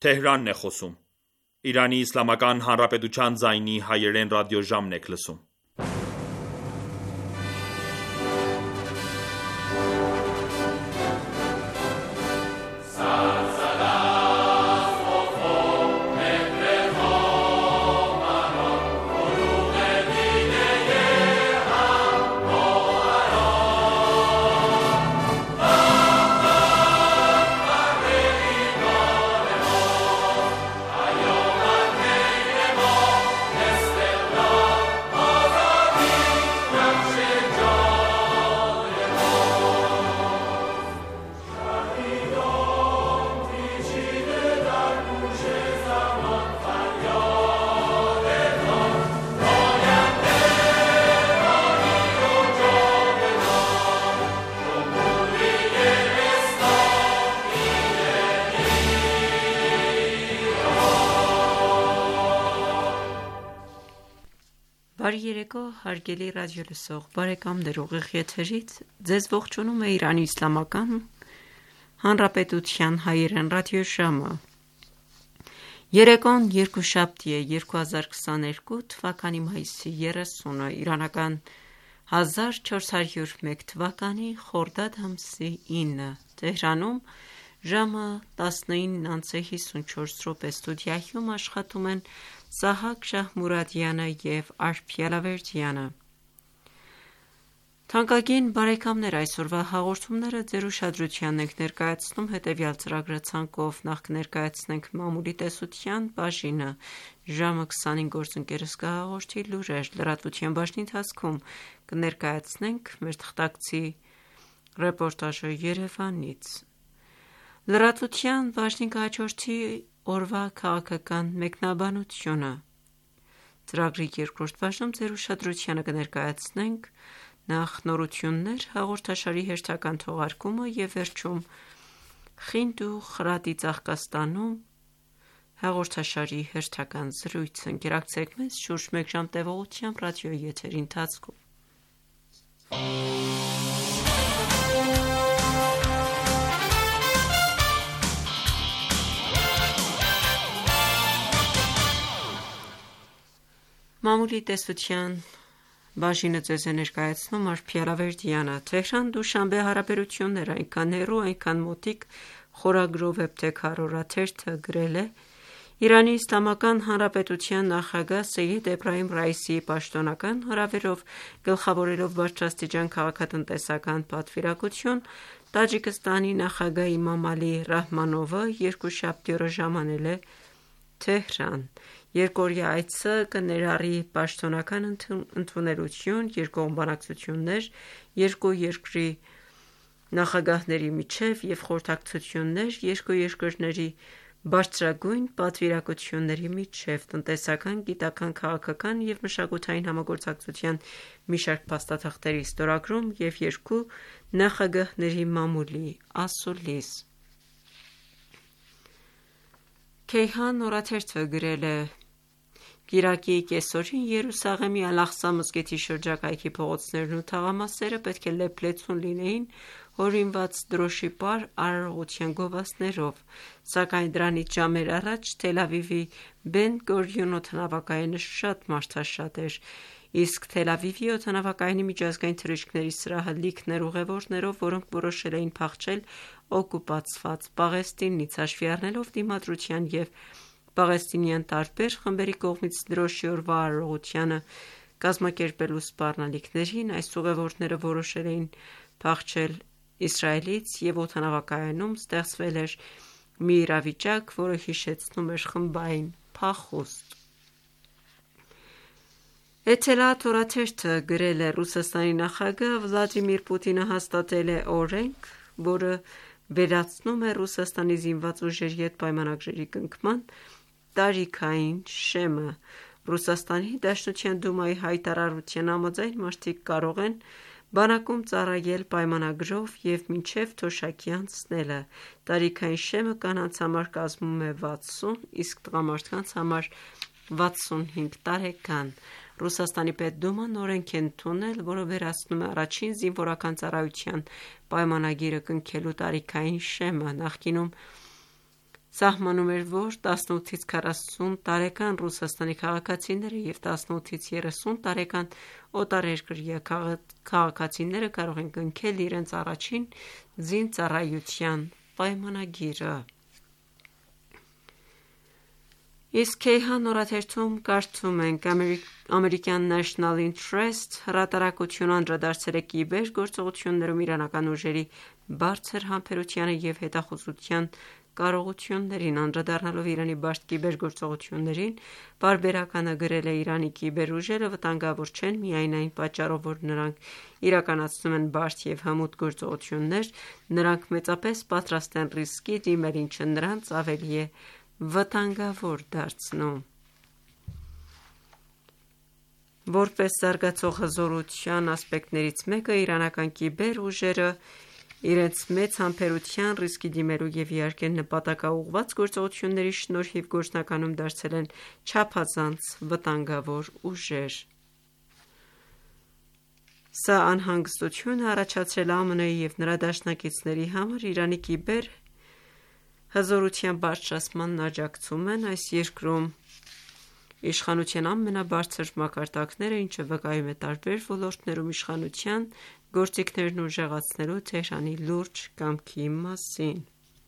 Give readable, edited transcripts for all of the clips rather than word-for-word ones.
Թեհրանն է խոսում։ Իրանի Իսլամական Հանրապետության ձայնի հայերեն ռադիոժամն եք լսում։ Բարի երեկո, հարգելի ռադիոլսող բարեկամներ, ուղիղ եթերից ձեզ ողջունում է Իրանի Իսլամական Հանրապետության հայերեն ռադիոժամը։ Երեկոն երկուշաբթի է 2022 թվականի մայիսի 30-ը, իրանական 1401 թվականի խորդադ ամսի 9-ը, Թեհրանում ժամը 19:54 ստուդիայում աշխատում են Սահակ Շահմուրադյանը և Արփ Ալավերդյանը։ Թանկագին բարեկամներ, այսօրվա հաղորդումները ձեր ուշադրությանն ենք ներկայացնում հետևյալ ծրագրի ցանկով. նախ կներկայացնենք մամուլի տեսության բաժինը, ժամը 20-ին գործընկերս կհաղորդի լուրեր, լրատվության բաժնի ընթացքում կներկայացնենք մեր թղթակցի ռեպորտաժը Երևանից։ Լրատվության բաժնին կհաջորդի օրվա քաղաքական մեկնաբանությունը։ Ծրագրի երկրորդ բաժնում ձեր ուշադրությանը կներկայացնենք նախ նորություններ, հաղորդաշարի հերթական թողարկումը և վերջում խինդ ու խրատի Ծաղկաստանում հաղորդաշարի հերթական զրույցը։ Ընկերակցեք մեզ շուրջ մեկ ժամ տևողությամբ ռադիոյի եթերի ընթացքում։ Մամուլի տեսության բաժինը ձեզ է ներկայացնում Արփ Ալավերդյանը։ Թեհրան Դուշանբե հարաբերություններ այնքան հեռու, այնքան մոտիկ խորագրով Էբթեք Հարորաթերթը գրել է. Իրանի Իսլամական Հանրապետության նախագահ Սեյեդ Էբրահիմ Ռայիսիի պաշտոնական հրավերով գլխավորելով բարձրաստիճան քաղաքատնտեսական պատվիրակություն, Տաջիկստանի նախագահ Իմամ Ալի Ռահմանովը երկուշաբթի օրը ժամանել է Թեհրան։ Երկօրյա այցը կներառի պաշտոնական ընդունելություն, երկկողմ բանակցություններ, երկու երկրի նախագահների միջև և խորհրդակցություններ երկու երկրների բարձրագույն պատվիրակությունների միջև, տնտեսական, գիտական, քաղաքական և մշակութային համագործակցության մի շարք փաստաթղթերի ստորագրում և երկու նախագահների մամուլի ասուլիս։ Քեյհան օրաթերթը գրել է. Կիրակի կեսօրին Երուսաղեմի Ալ-Աղսա մզկիթի շրջակայքի փողոցներն ու թաղամասերը պետք է լեփ-լեցուն լինեին հորինված դրոշի պար արարողության գովազդներով, սակայն դրանից ժամեր առաջ Թել Ավիվի Բեն Գորիոն օդանավակայանը շատ մարդաշատ էր, իսկ Թել Ավիվի օդանավակայանի միջազգային թռիչքների սրահը լիքն էր ուղևորներով, որոնք որոշել էին փախչել օկուպացված Պաղեստինից, հաշվի առնելով դիմադրության և պաղեստինյան տարբեր խմբերի կողմից դրոշի օրվա արարողությանը կազմակերպելու սպառնալիքներին, այս ուղևորները որոշել էին փախչել Իսրայելից և օդանավակայանում ստեղծվել էր մի իրավիճակ, որը հիշեցնում էր խմբային փախուստ։ Էթելաթ օրաթերթը գրել է. Ռուսաստանի նախագահ Վլադիմիր Պուտինը հաստատել է օրենք, որը վերացնում է Ռուսաստանի զինված ուժերի հետ պայմանագրերի կնքման տարիքային շեմը։ Ռուսաստանի Դաշնության Դումայի հայտարարության համաձայն մարդիկ կարող են բանակում ծառայել պայմանագրով և մինչև թոշակի անցնելը։ Տարիքային շեմը կանանց համար կազմում է 60, իսկ տղամարդկանց համար 65 տարեկան։ Ռուսաստանի Պետդուման օրենք է ընդունել, որը վերացնում է առաջին զինվորական ծառայության պայմանագիրը կնքելու տարիքային շեմը։ Նախկինում սահմանում էր, որ 18-ից 40 տարեկան Ռուսաստանի քաղաքացիները և 18-ից 30 տարեկան օտարերկրյա քաղաքացիները կարող են կնքել իրենց առաջին զինծառայության պայմանագիրը: Իսկ Kayhan օրաթերթում կարդում ենք. American National Interest հրատարակությունը անդրադարձել է կիբեր գործողություններում իրանական ուժերի բարձր համբերությանը և հետախուզության կարողություններին: Անդրադառնալով Իրանի բարդ կիբերգործողություններին, պարբերականը գրել է. «Իրանի կիբեր ուժերը վտանգավոր չեն միայն այն պատճառով, որ նրանք իրականացնում են բարդ և հմուտ գործողություններ, նրանք մեծապես պատրաստ են ռիսկի դիմել, ինչը նրանց ավելի է վտանգավոր դարձնում»: Որպես զարգացող հզորության ասպեկտներից մեկը, իրանական կիբեր ուժերը իրենց մեծ համբերության, ռիսկի դիմելու և իհարկե նպատակաուղղված գործողությունների շնորհիվ գործնականում դարձել են չափազանց վտանգավոր ուժեր: Սա անհանգստություն է առաջացրել ԱՄՆ-ի և նրա դաշնակիցների համար: Իրանի կիբեր հզորության բարձրացմանն աջակցում են այս երկրում իշխանության ամենաբարձր մակարդակները, ինչը վկայում է տարբեր ոլորտներում իշխանության գործիքներն ուժեղացնելու Թեհրանի լուրջ կամքի մասին: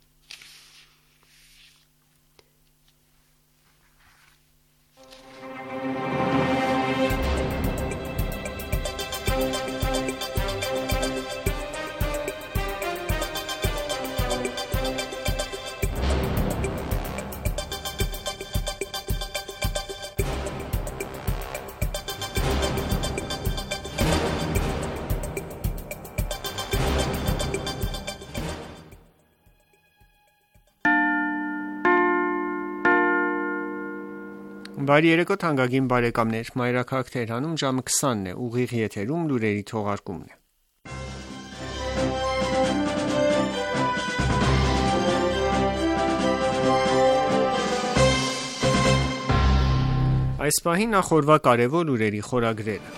Բարի երեկո թանկագին բարեկամներ: Մայրաքաղաք Թեհրանում ժամը 20-ն է: Ուղիղ եթերում լուրերի թողարկումն է: Այս պահին նախ օրվա կարևոր լուրերի խորագրերը: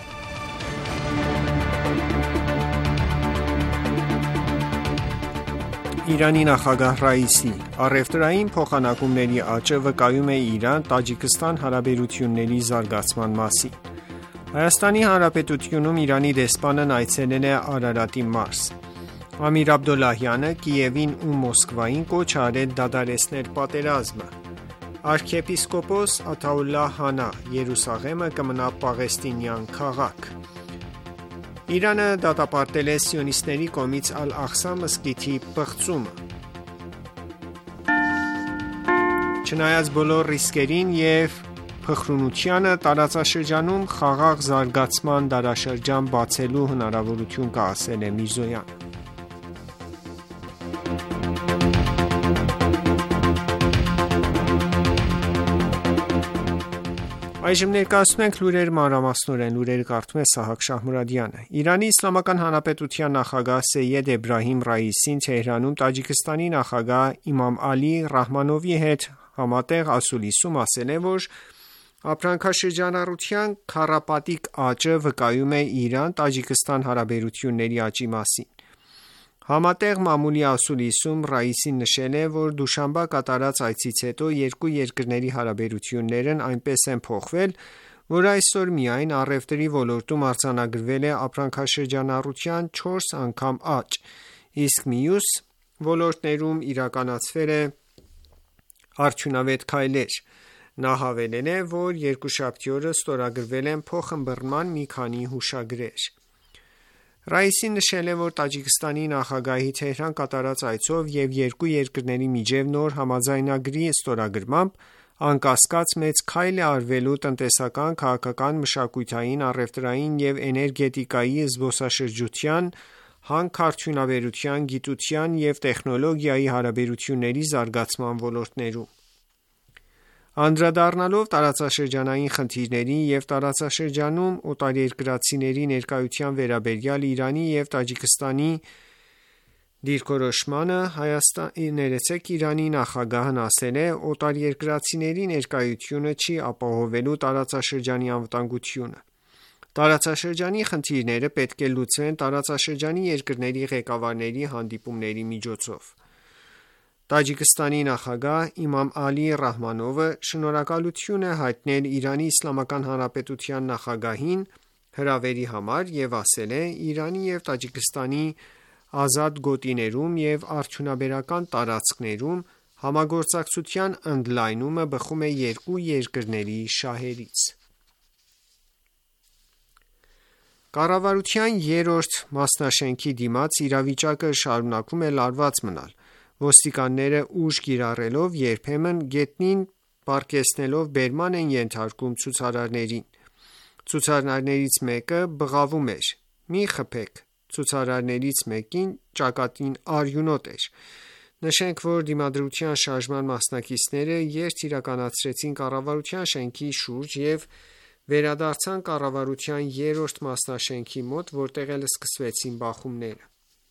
Իրանի նախագահ Ռայիսի առևտրային փոխանակումների աճը վկայում է Իրան-Տաջիկստան հարաբերությունների զարգացման մասին: Հայաստանի Հանրապետությունում Իրանի դեսպանն այցելել է Արարատի մարզ: Ամիր Աբդոլլահյանը Կիևին ու Մոսկվային կոչ է արել դադարեցնել պատերազմը: Արքեպիսկոպոս Աթաուլլահ Հանա Երուսաղեմը կմնա պաղեստինյան քաղաք: Իրանը դատապարտել է սիոնիստների կողմից Ալ-Աղսա մզկիթի պղծումը: Չնայած բոլոր ռիսկերին և փխրունությանը, տարածաշրջանում խաղաղ զարգացման դարաշրջան բացելու հնարավորություն կա, ասել է Միրզոյանը: Այժմ ներկայացնում ենք լուրերը մանրամասնորեն: Իրանի Իսլամական Հանրապետության նախագահ Սեյեդ Էբրահիմ Ռայիսին Թեհրանում Տաջիկստանի նախագահ Իմամ Ալի Ռահմանովի հետ համատեղ ասուլիսում ասել է, որ ապրանքաշրջանառության քառապատիկ աճը վկայում է Իրան-Տաջիկստան հարաբերությունների աճի մասին: Համատեղ մամուլի ասուլիսում Ռայիսին նշել է, որ դուշանբе կատարած այցից հետո երկու երկրների հարաբերություններն այնպես են փոխվել, որ այսօր միայն առևտրի ոլորտում արձանագրվել է ապրանքաշրջանառության 4 անգամ աճ, իսկ մյուս ոլորտներում իրականացվել են արդյունավետ քայլեր: Նա հավելել է, որ երկուշաբթի օրը ստորագրվել են փոխըմբռնման մի քանի հուշագրեր: Ռայիսին նշել է, որ Տաջիկստանի նախագահի Թեհրան կատարած այցով և երկու երկրների միջև նոր համաձայնագրի ստորագրմամբ անկասկած մեծ քայլ է արվելու տնտեսական, քաղաքական, մշակութային, առևտրային և էներգետիկայի, զբոսաշրջության, հանքարդյունաբերության, գիտության և տեխնոլոգիայի հարաբերությունների զարգացման ոլորտներում: Անդրադառնալով տարածաշրջանային խնդիրներին և տարածաշրջանում օտարերկրացիների ներկայության վերաբերյալ Իրանի և Տաջիկստանի դիրքորոշմանը, Իրանի նախագահն ասել է. «Օտարերկրացիների ներկայությունը չի ապահովելու տարածաշրջանի անվտանգությունը: Տարածաշրջանի խնդիրները պետք է լուծվեն տարածաշրջանի երկրների ղեկավարների հանդիպումների միջոցով»: Տաջիկստանի նախագահ Իմամ Ալի Ռահմանովը շնորհակալություն է հայտնել Իրանի Իսլամական Հանրապետության նախագահին հրավերի համար և ասել է. «Իրանի և Տաջիկստանի ազատ գոտիներում և արդյունաբերական տարածքներում համագործակցության ընդլայնումը բխում է երկու երկրների շահերից»։ Կառավարության երրորդ մասնաշենքի դիմաց իրավիճակը շարունակում է լարված մնալ։ Ոստիկանները ուժ կիրառելով երբեմն գետնին պառկեցնելով բերման են ենթարկում ցուցարարներին։ Ցուցարարներից մեկը բղավում էր. «Մի խփեք»։ Ցուցարարներից մեկին ճակատին արյունոտ էր։ Նշենք, որ Դիմադրության շարժման մասնակիցները երթ իրականացրեցին կառավարության շենքի շուրջ և վերադարձան կառավարության երրորդ մասնաշենքի մոտ, որտեղ էլ սկսվեցին բախումները։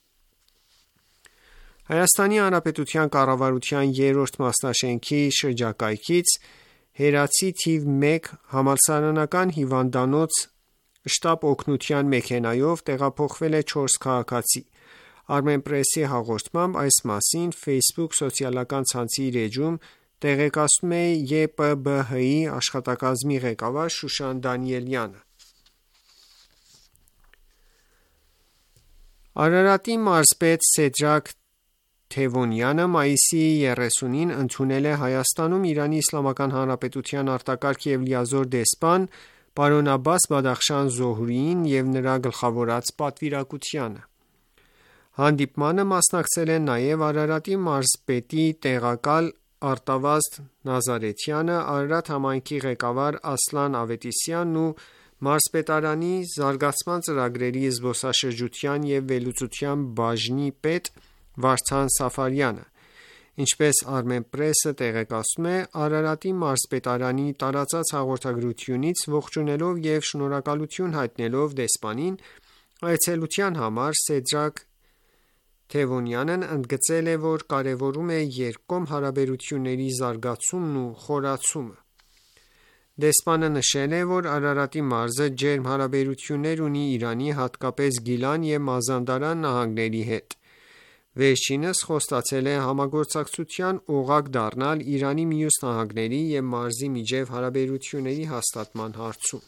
Հայաստանի Հանրապետության կառավարության երրորդ մասնաշենքի շրջակայքից Հերացի թիվ 1 համալսարանական հիվանդանոց շտապօգնության մեքենայով տեղափոխվել է 4 քաղաքացի։ Armenpress-ի հաղորդմամբ այս մասին Facebook սոցիալական ցանցի իր էջում տեղեկացնում է ԵՊԲՀ-ի աշխատակազմի ղեկավար Շուշան Դանիելյանը։ Արարատի մարզպետ Սեդրակ Թևոնյանը մայիսի 30-ին ընդունել է Հայաստանում Իրանի Իսլամական Հանրապետության արտակարգ և լիազոր դեսպան պարոն Աբբաս Բադախշան Զոհրիին և նրա գլխավորած պատվիրակությանը։ Հանդիպմանը մասնակցել են նաև Արարատի մարզպետի տեղակալ Արտավազդ Նազարեթյանը, Արարատ համայնքի ղեկավար Ասլան Ավետիսյանն ու մարզպետարանի զարգացման ծրագրերի զբոսաշրջության և վերլուծության բաժնի պետ Վարդան Սաֆարյանը։ Ինչպես Armenpress-ը տեղեկացնում է, Արարատի մարզպետարանի տարածած հաղորդագրությունից ողջունելով և շնորհակալություն հայտնելով դեսպանին այցելության համար, Սեդրակ Թևոնյանն ընդգծել է, որ կարևորում է երկկողմ հարաբերությունների զարգացումն ու խորացումը։ Դեսպանը նշել է, որ Արարատի մարզը ջերմ հարաբերություններ ունի Իրանի, հատկապես Գիլան և Մազանդարան նահանգների հետ։ Վերջինս խոստացել է համագործակցության օղակ դառնալ Իրանի մյուս նահանգների և մարզի միջև հարաբերությունների հաստատման հարցում։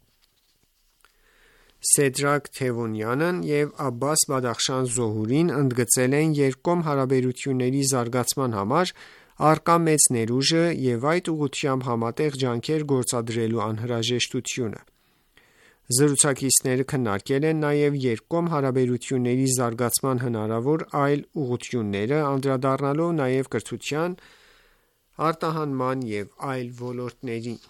Սեդրակ Թևոնյանն և Աբբաս Բադախշան Զոհրին ընդգծել են երկկողմ հարաբերությունների զարգացման համար առկա մեծ ներուժը և այդ ուղղությամբ համատեղ ջանքեր գործադրելու անհրաժեշտությունը։ Զրուցակիցները քննարկել են նաև երկկողմ հարաբերությունների զարգացման հնարավոր այլ ուղղությունները, անդրադառնալով նաև կրթության, արտահանման և այլ ոլորտներին։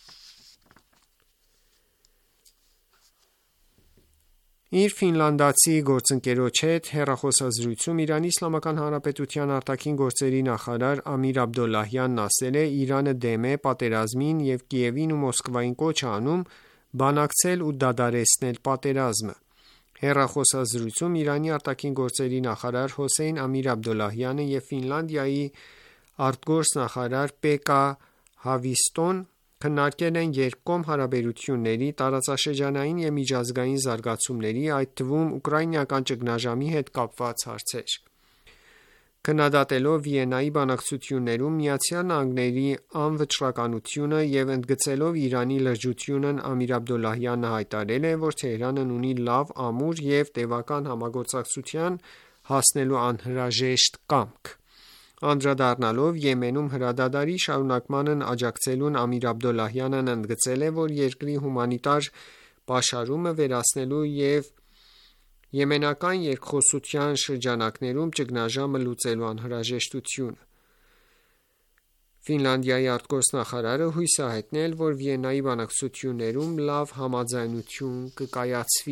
Իր ֆինլանդացի գործընկերոջ հետ հեռախոսազրույցում Իրանի Իսլամական Հանրապետության արտաքին գործերի նախարար Ամիր Աբդոլլահյանն ասել է. «Իրանը դեմ է պատերազմին և Կիևին ու Մոսկվային կոչ է անում բանակցել ու դադարեցնել պատերազմը»։ Հեռախոսազրույցում Իրանի արտաքին գործերի նախարար Հոսեյն Ամիր Աբդոլլահյանը և Ֆինլանդիայի արտգործնախարար Պեկա Հավիստոն քննարկել են երկկողմ հարաբերությունների, տարածաշրջանային և միջազգային զարգացումների, այդ թվում ուկրաինական ճգնաժամի հետ կապված հարցեր։ Քննադատելով Վիեննայի բանակցություններում ԱՄՆ-ի անվճռականությունը և ընդգծելով Իրանի լրջությունն Ամիր Աբդոլլահյանը հայտարարել է, որ Թեհրանն ունի լավ, ամուր և տևական համագործակցության հասնելու անհրաժեշտ կամք։ Անդրադառնալով Եմենում հրադադարի շարունակմանն աջակցելուն Ամիր Աբդոլլահյանն ընդգծել է, որ երկրի հումանիտար պաշարումը վերացնելու և եմենական երկխոսության շրջանակներում ճգնաժամը լուծելու անհրաժեշտությունը։ Ֆինլանդիայի արտգործնախարարը հույս է հայտնել, որ Վիեննայի բանակցություններում լավ համաձայնություն կկայացվի։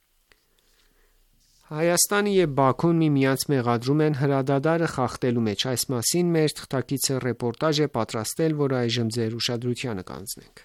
Հայաստանը և Բաքուն միմյանց մեղադրում են հրադադարը խախտելու մեջ։ Այս մասին մեր թղթակիցը ռեպորտաժ է պատրաստել, որը այժմ ձեր ուշադրությանը կհանձնենք։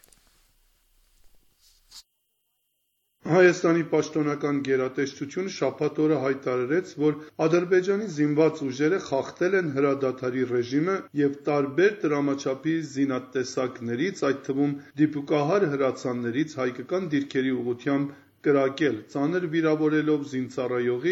Հայաստանի պաշտոնական գերատեսչությունը շաբաթ օրը հայտարարեց, որ Ադրբեջանի զինված ուժերը խախտել են հրադադարի ռեժիմը և տարբեր դրամաչափի զինատեսակներից, այդ թվում դիպուկահար հրացաններից հայկական դիրքերի ուղղությամբ կրակել, ծանր վիրավորելով զինծառայողի,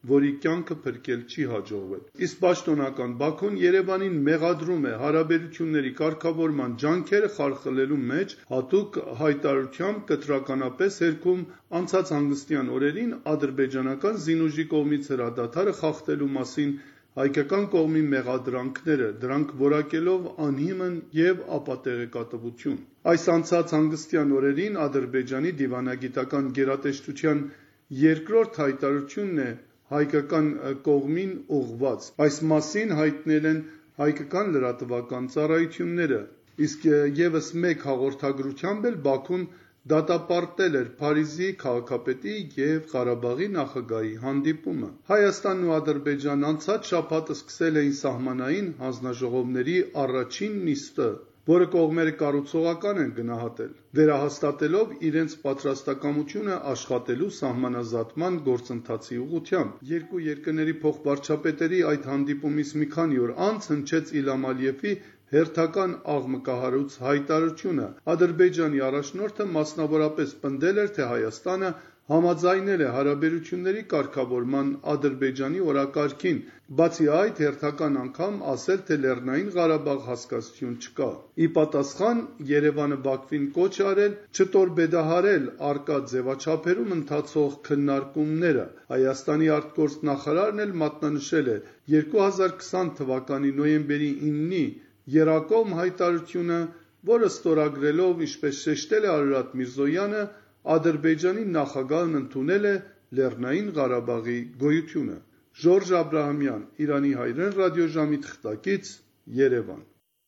որի կյանքը փրկել չի հաջողվել։ Իսկ պաշտոնական Բաքուն Երևանին մեղադրում է հարաբերությունների կարգավորման ջանքերը խարխլելու մեջ, հատուկ հայտարարությամբ կտրականապես հերքում անցած հանգստյան օրերին ադրբեջանական զինուժի կողմից հրադադարը խախտելու մասին հայկական կողմի մեղադրանքները, դրանք որակելով անհիմն եւ ապատեղեկատվություն։ Այս անցած հանգստյան օրերին Ադրբեջանի դիվանագիտական գերատեսչության երկրորդ հայտարարությունն է հայկական կողմին ուղղված։ Այս մասին հայտնել են հայկական լրատվական ծառայությունները, իսկ եւս մեկ հաղորդագրությամբ էլ Բաքուն դատապարտել էր Փարիզի քաղաքապետի եւ Ղարաբաղի նախագահի հանդիպումը։ Հայաստանն ու Ադրբեջանն անցած շաբաթ սկսել էին սահմանային հանձնաժողովների առաջին նիստը, որը կողմերը կառուցողական են գնահատել, վերահաստատելով իրենց պատրաստակամությունը աշխատելու սահմանազատման գործընթացի ուղղությամբ։ Երկու երկրների փոխվարչապետերի այդ հանդիպումից մի քանի օր անց հնչեց Իլհամ Ալիևի հերթական աղմկահարույց հայտարարությունը։ Ադրբեջանի առաջնորդը մասնավորապես պնդել էր, թե Հայաստանը համաձայնել է հարաբերությունների կարգավորման Ադրբեջանի օրակարգին, բացի այդ հերթական անգամ ասել, թե Լեռնային Ղարաբաղ հասկացություն չկա։ Ի պատասխան Երևանը Բաքվին կոչ արել չտորպեդահարել առկա ձևաչափերում ընթացող քննարկումները։ Հայաստանի արտգործնախարարն էլ մատնանշել է 2020 թվականի նոյեմբերի 9-ի Երակոմ հայտարարությունը, որը ստորագրելով, ինչպես շեշտել է Արարատ Միրզոյանը, Ադրբեջանի նախագահն ընդունել է Լեռնային Ղարաբաղի գոյությունը։ Ժորժ Աբրահամյան, Իրանի հայրեն ռադիոժամի թղթակից, Երևան։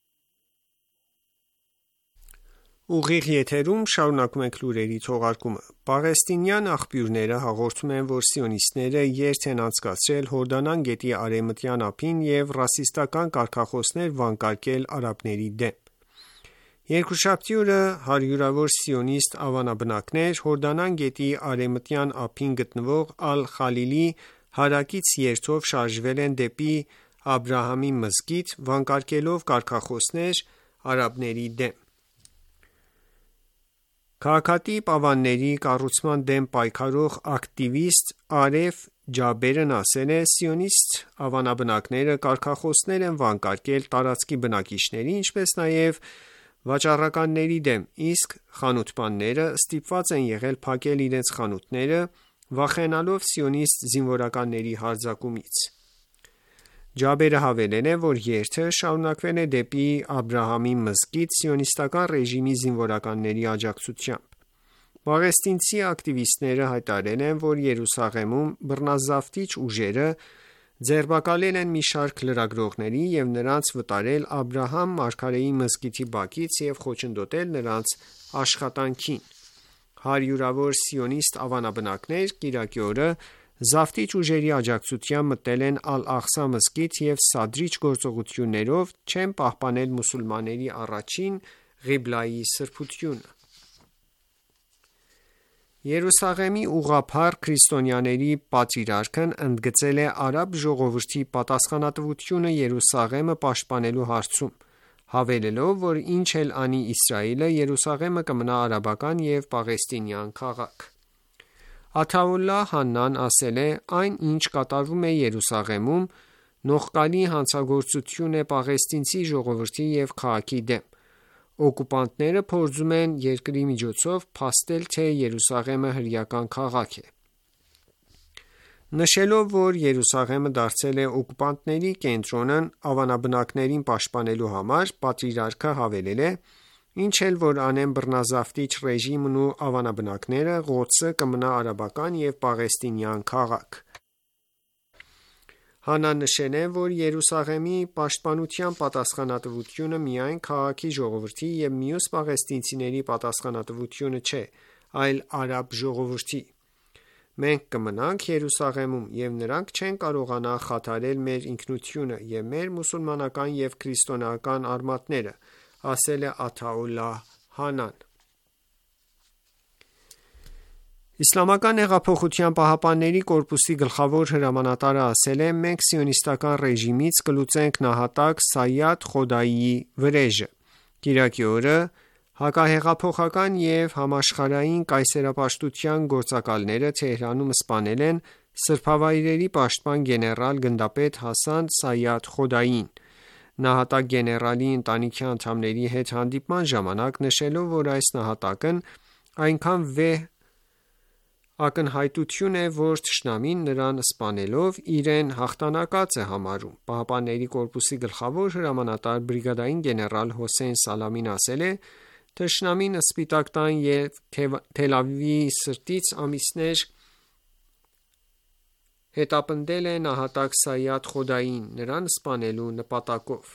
Ուղիղ եթերում շարունակում ենք լուրերի թողարկումը։ Պաղեստինյան աղբյուրները հաղորդում են, որ սիոնիստները երթ են անցկացրել Հորդանան գետի արևմտյան ափին եւ ռասիստական կարգախոսներ վանկարկել արաբների դեմ։ Երկուշաբթի օրը հարյուրավոր սիոնիստ ավանաբնակներ Հորդանան գետի արևմտյան ափին գտնվող Ալ-Խալիլի հարակից երթով շարժվել են դեպի Աբրահամի մզկիթ, վանկարկելով կարգախոսներ արաբների դեմ։ Քաղաքատիպ ավանների կառուցման դեմ պայքարող ակտիվիստ Արեֆ Ջաբերն ասել է. «Սիոնիստ ավանաբնակները կարգախոսներ են վանկարկել տարածքի բնակիչների, ինչպես նաև վաճառականների դեմ, իսկ խանութպանները ստիպված են եղել փակել իրենց խանութները, վախենալով սիոնիստ զինվորականների հարձակումից»։ Ջաբերը հավելել է, որ երթը շարունակվել է դեպի Աբրահամի մզկիթ սիոնիստական ռեժիմի զինվորականների աջակցությամբ։ Պաղեստինցի ակտիվիստները հայտարարել են, որ Երուսաղեմում բռնազավթիչ ուժերը ձերբակալել են մի շարք լրագրողների և նրանց վտարել Աբրահամ մարգարեի մզկիթի բակից և խոչընդոտել նրանց աշխատանքին։ Հարյուրավոր սիոնիստ ավանաբնակներ կիրակի օրը զավթիչ ուժերի աջակցությամբ մտնել են Ալ-Աղսա մզկիթ և սադրիչ գործողություններով չեն պահպանել մուսուլմանների առաջին ղիբլայի սրբությունը։ Երուսաղեմի ուղղափառ քրիստոնյաների պատրիարքն ընդգծել է արաբ ժողովրդի պատասխանատվությունը Երուսաղեմը պաշտպանելու հարցում, հավելելով, որ ինչ էլ անի Իսրայելը, Երուսաղեմը կմնա արաբական և պաղեստինյան քաղաք։ Աթաուլլահ Հաննան ասել է. «Այն, ինչ կատարվում է Երուսաղեմում, նողկալի հանցագործություն է պաղեստինցի ժողովրդի և քաղաքի դեմ։ Օկուպանտները փորձում են երկրի միջոցով փաստել, թե Երուսաղեմը հրեական քաղաք է»։ Նշելով, որ Երուսաղեմը դարձել է օկուպանտների կենտրոնն ավանաբնակներին պաշտպանելու համար, պատրիարքը հավելել է. «Ինչ էլ որ անեն բռնազավթիչ ռեժիմն ու ավանաբնակները, Ղոդսը կմնա արաբական և պաղեստինյան քաղաք»։ Հանան նշել է, որ Երուսաղեմի պաշտպանության պատասխանատվությունը միայն քաղաքի ժողովրդի և մյուս պաղեստինցիների պատասխանատվությունը չէ, այլ արաբ ժողովրդի։ «Մենք կմնանք Երուսաղեմում, և նրանք չեն կարողանա խաթարել մեր ինքնությունը և մեր մուսուլմանական և քրիստոնեական արմատները», ասել է Աթաուլլահ Հանան։ Իսլամական հեղափոխության պահապանների կորպուսի գլխավոր հրամանատարը ասել է. «Մենք սիոնիստական ռեժիմից կլուծենք նահատակ Սայադ Խոդայիի վրեժը»։ Կիրակի օրը հակահեղափոխական և համաշխարհային կայսերապաշտության գործակալները Թեհրանում սպանել են սրբավայրերի պաշտպան գեներալ գնդապետ Հասան Սայադ Խոդային, նահատակ գեներալի ընտանիքի անդամների հետ հանդիպման ժամանակ նշելով, որ այս նահատակն այնքան վեհ ակնհայտություն է, որ թշնամին նրան սպանելով իրեն հաղթանակած է համարում։ ԻՀՊԿ-ի գլխավոր հրամանատար բրիգադային գեներալ Հոսեյն Սալամին ասել է. «Թշնամին Սպիտակ տան և Թել Ավիվի սրտից ամիսներ հետապնդել է նահատակ Սայադ Խոդային՝ նրան սպանելու նպատակով»։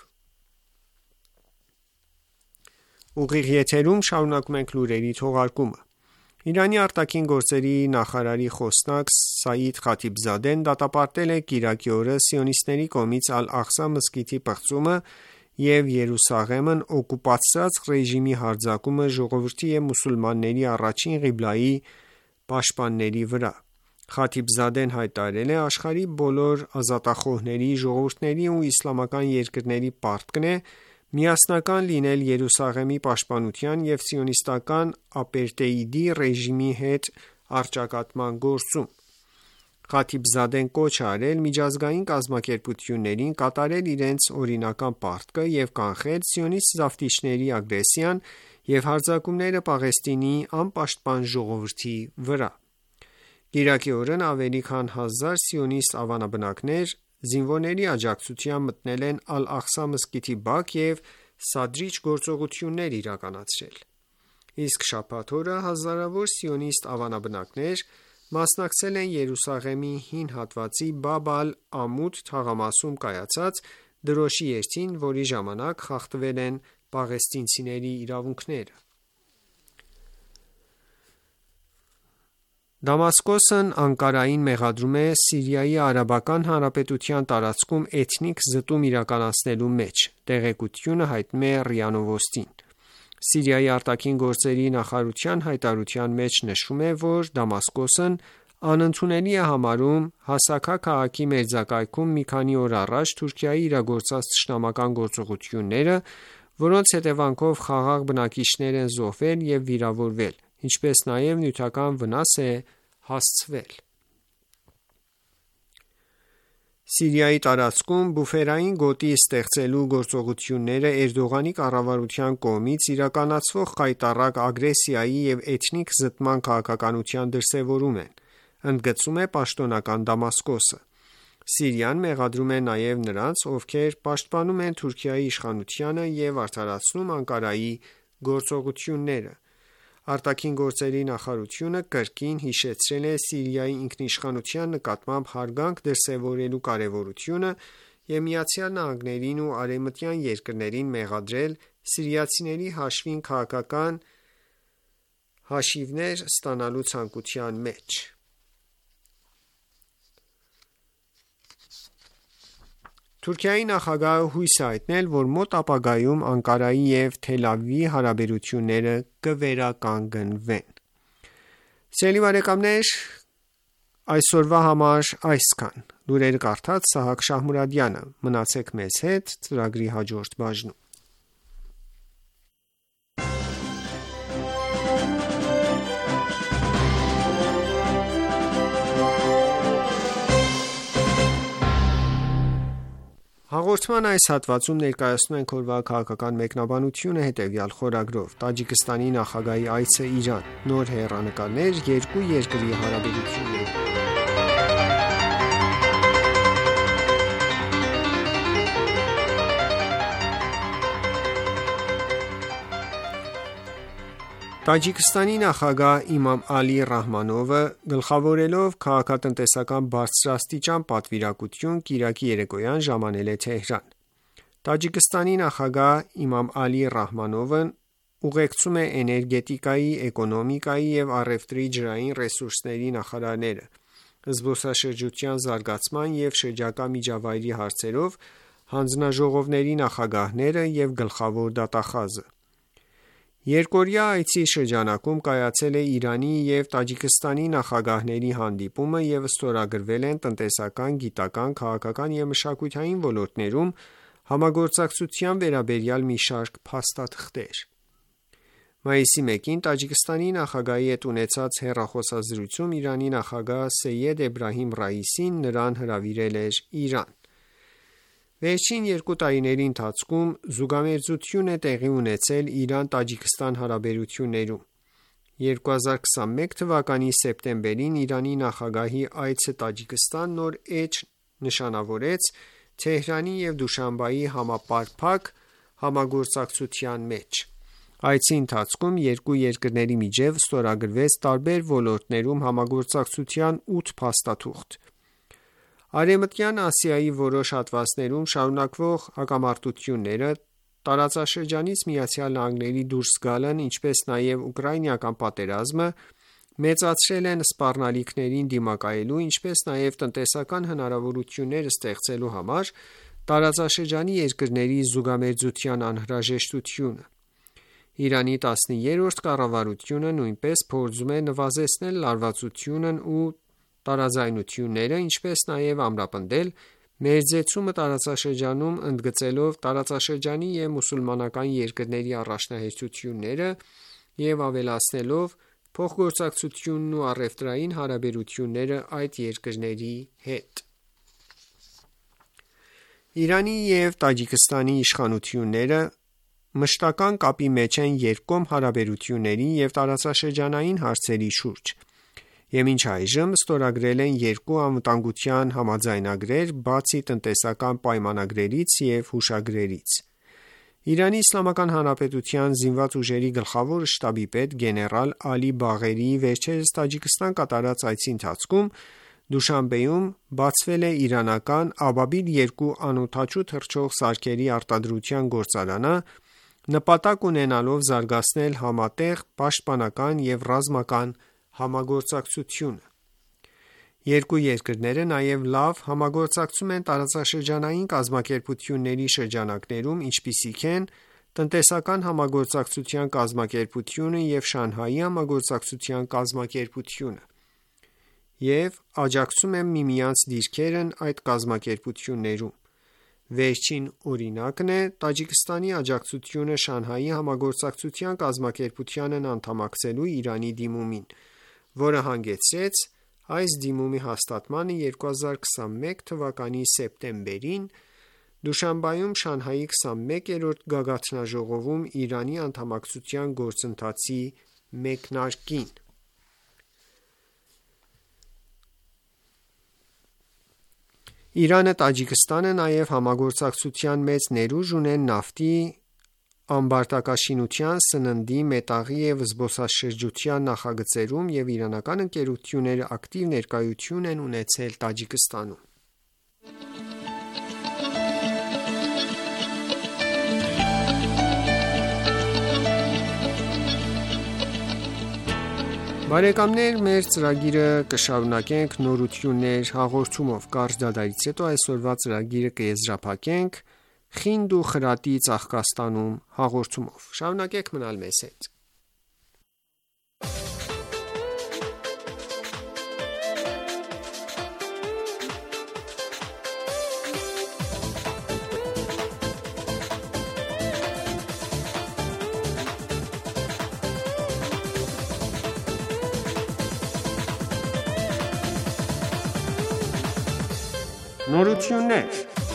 Ուղիղ եթերում շարունակում ենք լուրերի թողարկումը։ Իրանի արտաքին գործերի նախարարի խոսնակ Սաիդ Խաթիբզադեն դատապարտել է կիրակի օրը սիոնիստների կողմից Ալ-Աղսա մզկիթի պղծումը և Երուսաղեմն օկուպացրած ռեժիմի հարձակումը ժողովրդի և մուսուլմանների առաջին ղիբլայի պաշտպանների վրա։ Խաթիբզադեն հայտարարել է. «Աշխարհի բոլոր ազատախոհների, ժողովուրդների ու իսլամական երկրների պարտքն է միասնական լինել Երուսաղեմի պաշտպանության և սիոնիստական ապերտեիդի ռեժիմի հետ առճակատման գործում»։ Խաթիբզադեն կոչ է արել միջազգային կազմակերպություններին կատարել իրենց օրինական պարտքը և կանխել սիոնիստ զավթիչների ագրեսիան և հարձակումները Պաղեստինի անպաշտպան ժողովրդի վրա։ Կիրակի օրն ավելի քան 1000 սիոնիստ ավանաբնակներ զինվորների աջակցությամբ մտնել են Ալ-Աղսա մզկիթի բակ և սադրիչ գործողություններ իրականացրել։ Իսկ շաբաթ օրը հազարավոր սիոնիստ ավանաբնակներ մասնակցել են Երուսաղեմի հին հատվածի Բաբ ալ-Ամուդ թաղամասում կայացած դրոշի երթին, որի ժամանակ խախտվել են պաղեստինցիների իրավունքները։ Դամասկոսն Անկարային մեղադրում է Սիրիայի Արաբական Հանրապետության տարածքում էթնիկ զտում իրականացնելու մեջ։ Տեղեկությունը հայտնում է ՌԻԱ Նովոստին։ Սիրիայի արտաքին գործերի նախարարության հայտարարության մեջ նշվում է, որ Դամասկոսն անընդունելի է համարում Հասակա քաղաքի մերձակայքում մի քանի օր առաջ Թուրքիայի իրագործած թշնամական գործողությունները, որոնց հետևանքով խաղաղ բնակիչներ են զոհվել և վիրավորվել, ինչպես նաև նյութական վնաս է հասցվել։ Սիրիայի տարածքում բուֆերային գոտի ստեղծելու գործողությունները Էրդողանի կառավարության կողմից իրականացվող խայտառակ ագրեսիայի և էթնիկ զտման քաղաքականության դրսևորում են, ընդգծում է պաշտոնական Դամասկոսը։ Սիրիան մեղադրում է նաև նրանց, ովքեր պաշտպանում են Թուրքիայի իշխանությանը և արդարացնում Անկարայի գործողությունները։ Արտաքին գործերի նախարարությունը կրկին հիշեցրել է Սիրիայի ինքնիշխանության նկատմամբ հարգանք դրսևորելու կարևորությունը և ԱՄՆ-ին ու արևմտյան երկրներին մեղադրել սիրիացիների հաշվին քաղաքական հաշիվներ ստանալու ցանկության մեջ։ Թուրքիայի նախագահը հույս է հայտնել, որ մոտ ապագայում Անկարայի և Թել Ավիվի հարաբերությունները կվերականգնվեն։ Սիրելի բարեկամներ, այսօրվա համար այսքան։ Լուրերը կարդաց Սահակ Շահմուրադյանը։ Մնացեք մեզ հետ ծրագրի հաջորդ բաժնում։ Հաղորդման այս հատվածում ներկայացնում ենք օրվա քաղաքական մեկնաբանությունը հետևյալ խորագրով. Տաջիկստանի նախագահի այցը Իրան, նոր հեռանկարներ երկու երկրի հարաբերությունների։ Տաջիկստանի նախագահ Իմամ Ալի Ռահմանովը գլխավորելով քաղաքատնտեսական բարձրաստիճան պատվիրակություն կիրակի երեկոյան ժամանել է Թեհրան։ Տաջիկստանի նախագահ Իմամ Ալի Ռահմանովն ուղեկցում է էներգետիկայի, էկոնոմիկայի և առևտրի ջրային ռեսուրսների նախարարները, զբոսաշրջության զարգացման և շրջակա միջավայրի հարցերով հանձնաժողովների նախագահները և գլխավոր դատախազը։ Երկօրյա այցի շրջանակում կայացել է Իրանի և Տաջիկստանի նախագահների հանդիպումը և ստորագրվել են տնտեսական, գիտական, քաղաքական և մշակութային ոլորտներում համագործակցության վերաբերյալ մի շարք փաստաթղթեր։ Մայիսի 1-ին Տաջիկստանի նախագահի հետ ունեցած հեռախոսազրույցում Իրանի նախագահ Սեյեդ Էբրահիմ Ռայիսին նրան հրավիրել էր Իրան։ Վերջին 2 տարիների ընթացքում զուգամերձություն է տեղի ունեցել Իրան-Տաջիկստան հարաբերություններում։ 2021 թվականի սեպտեմբերին Իրանի նախագահի այցը Տաջիկստան նոր էջ նշանավորեց Թեհրանի և Դուշանբեի համապարփակ համագործակցության մեջ։ Այցի ընթացքում երկու երկրների միջև ստորագրվեց տարբեր ոլորտներում համագործակցության 8 փաստաթուղթ։ Արևմտյան Ասիայի որոշ հատվածներում շարունակվող հակամարտությունները, տարածաշրջանից ԱՄՆ-ի դուրս գալն, ինչպես նաև ուկրաինական պատերազմը մեծացրել են սպառնալիքներին դիմակայելու, ինչպես նաև տնտեսական հնարավորություններ ստեղծելու համար տարածաշրջանի երկրների զուգամերձության անհրաժեշտությունը։ Իրանի 13-րդ կառավարությունը նույնպես փորձում է նվազեցնել լարվածությունն ու տարաձայնությունները, ինչպես նաև ամրապնդել մերձեցումը տարածաշրջանում, ընդգծելով տարածաշրջանի և մուսուլմանական երկրների առաջնահերթությունները և ավելացնելով փոխգործակցությունն ու առևտրային հարաբերությունները այդ երկրների հետ։ Իրանի և Տաջիկստանի իշխանությունները մշտական կապի մեջ են երկկողմ հարաբերությունների և տարածաշրջանային հարցերի շուրջ և մինչ այժմ ստորագրել են 2 անվտանգության համաձայնագրեր, բացի տնտեսական պայմանագրերից և հուշագրերից։ Իրանի Իսլամական Հանրապետության զինված ուժերի գլխավոր շտաբի պետ գեներալ Ալի Բաղերիի վերջերս Տաջիկստան կատարած այցի ընթացքում Դուշանբեում բացվել է իրանական Աբաբիլ-2 անօդաչու թռչող սարքերի արտադրության գործարանը՝ նպատակ ունենալով զարգացնել համատեղ պաշտպանական և ռազմական համագործակցությունը։ Երկու երկրները նաև լավ համագործակցում են տարածաշրջանային կազմակերպությունների շրջանակներում, ինչպիսիք են Տնտեսական համագործակցության կազմակերպությունը և Շանհայի համագործակցության կազմակերպությունը, և աջակցում են միմյանց դիրքերն այդ կազմակերպություններում։ Վերջին օրինակն է Տաջիկստանի աջակցությունը Շանհայի համագործակցության կազմակերպությանն անդամակցելու Իրանի դիմումին, որը հանգեցրեց այս դիմումի հաստատմանը 2021 թվականի սեպտեմբերին Դուշանբեում Շանհայի 21-րդ գագաթնաժողովում Իրանի անդամակցության գործընթացի մեկնարկին։ Իրանը, Տաջիկստանը նաև համագործակցության մեծ ներուժ ունեն նավթի, ամբարտակաշինության, սննդի, մետաղի և զբոսաշրջության նախագծերում և իրանական ընկերությունները ակտիվ ներկայություն են ունեցել Տաջիկստանում։ Բարեկամներ, մեր ծրագիրը կշարունակենք նորություններ հաղորդումով։ Կարճ դադարից հետո այսօրվա ծրագիրը կեզրափակենք խինդ ու խրատի ծաղկաստանում հաղորդումով։ Շարունակեք մնալ մեզ հետ։ Նորություններ։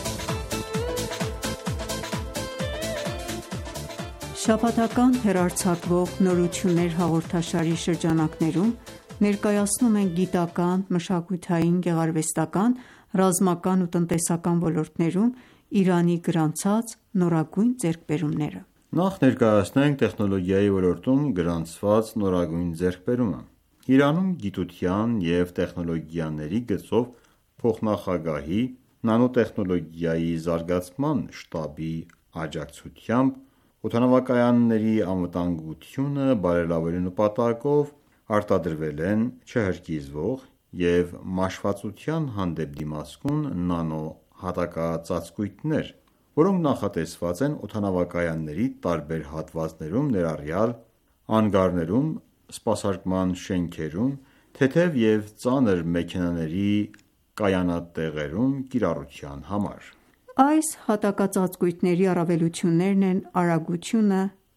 Շաբաթական հեռարձակվող նորություններ հաղորդաշարի շրջանակներում ներկայացնում են գիտական, մշակութային, գեղարվեստական, ռազմական ու տնտեսական ոլորտներում Իրանի գրանցած նորագույն ձեռքբերումները։ Նախ ներկայացնենք տեխնոլոգիայի ոլորտում գրանցված նորագույն ձեռքբերումը։ Իրանում գիտության և տեխնոլոգիաների գծով փոխնախագահի նանոտեխնոլոգիայի զարգացման շտաբի աջակցությամբ օդանավակայանների անվտանգությունը բարելավելու նպատակով արտադրվել են չհրկիզվող և մաշվածության հանդեպ դիմացկուն նանո հատակածածկույթներ, որոնք նախատեսված են օդանավակայանների տարբեր հատվածներում, ներառյալ անգարներում, սպասարկման շենքերում, թեթև և ծանր մեքենաների կայանատեղերում կիրառության համար։ Այս հատակածածկույթների առավելություններն են արագությունը,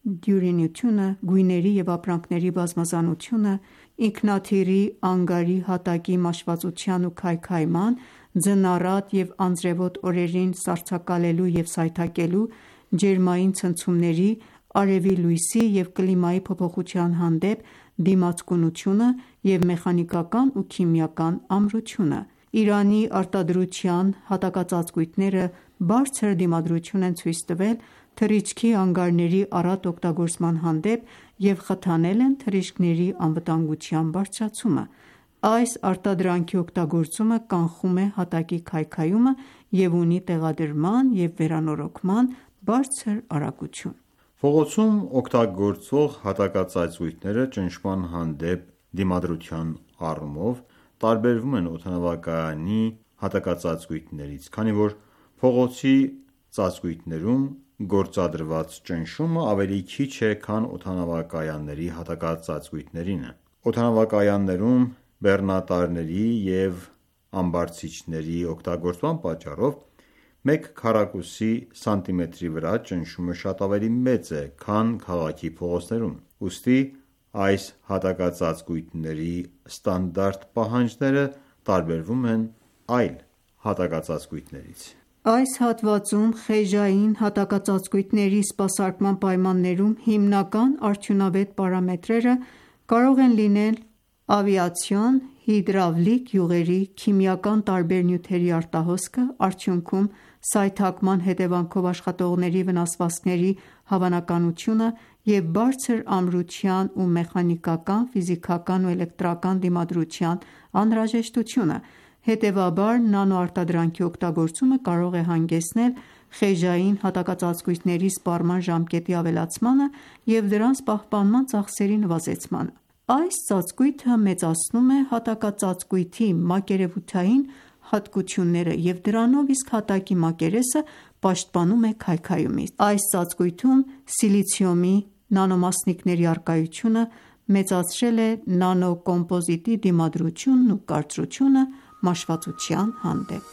դյուրինությունը, գույների և ապրանքների բազմազանությունը, ինքնաթիռի, անգարի, հատակի մաշվածության ու քայքայման, ձնառատ և անձրևոտ օրերին սառցակալելու և սայթաքելու, ջերմային ցնցումների, արևի լույսի և կլիմայի փոփոխության հանդեպ դիմացկունությունը և մեխանիկական ու քիմիական ամրությունը: Իրանի արտադրության հատակածածկույթները բարձր դիմադրություն են ցույց տվել թռիչքի անգարների առատ օգտագործման հանդեպ և խթանել են թռիչքների անվտանգության բարձրացումը: Այս արտադրանքի օգտագործումը կանխում է հատակի քայքայումը և ունի տեղադրման և վերանորոգման բարձր արագություն: Փողոցում օգտագործվող հատակածածկույթները ճնշման հանդեպ դիմադրության առումով տարբերվում են օդանավակայանի հատակածածկույթներից, քանի որ փողոցի ծածկույթներում գործադրված ճնշումը ավելի քիչ է, քան օդանավակայանների հատակածածկույթներինը: Օդանավակայաններում բեռնատարների և ամբարձիչների օգտագործման պատճառով մեկ քառակուսի սանտիմետրի վրա ճնշումը շատ ավելի մեծ է, քան քաղաքի փողոցներում: Ուստի այս հատակածածկույթների ստանդարտ պահանջները տարբերվում են այլ հատակածածկույթներից: Այս հատվածում խեժային հատակածածկույթների սպասարկման պայմաններում հիմնական արդյունավետ պարամետրերը կարող են լինել ավիացիոն, հիդրավլիկ յուղերի, քիմիական տարբեր նյութերի արտահոսքը, արդյունքում սայթաքման հետևանքով աշխատողների վնասվածքների հավանականությունը և բարձր ամրության ու մեխանիկական, ֆիզիկական ու էլեկտրական դիմադրության անհրաժեշտությունը: Հետևաբար նանոարտադրանքի օգտագործումը կարող է հանգեցնել խեժային հատակածածկույթների սպառման ժամկետի ավելացմանը և դրանց պահպանման ծախսերի նվազեցմանը: Այս ծածկույթը մեծացնում է հատակածածկույթի մակերևութային հատկությունները և դրանով իսկ հատակի մակերեսը պաշտպանում է քայքայումից: Այս ծածկույթում սիլիցիումի նանոմասնիկների առկայությունը մեծացրել է նանոկոմպոզիտի դիմադրությունն ու կարծրությունը մաշվածության հանդեպ: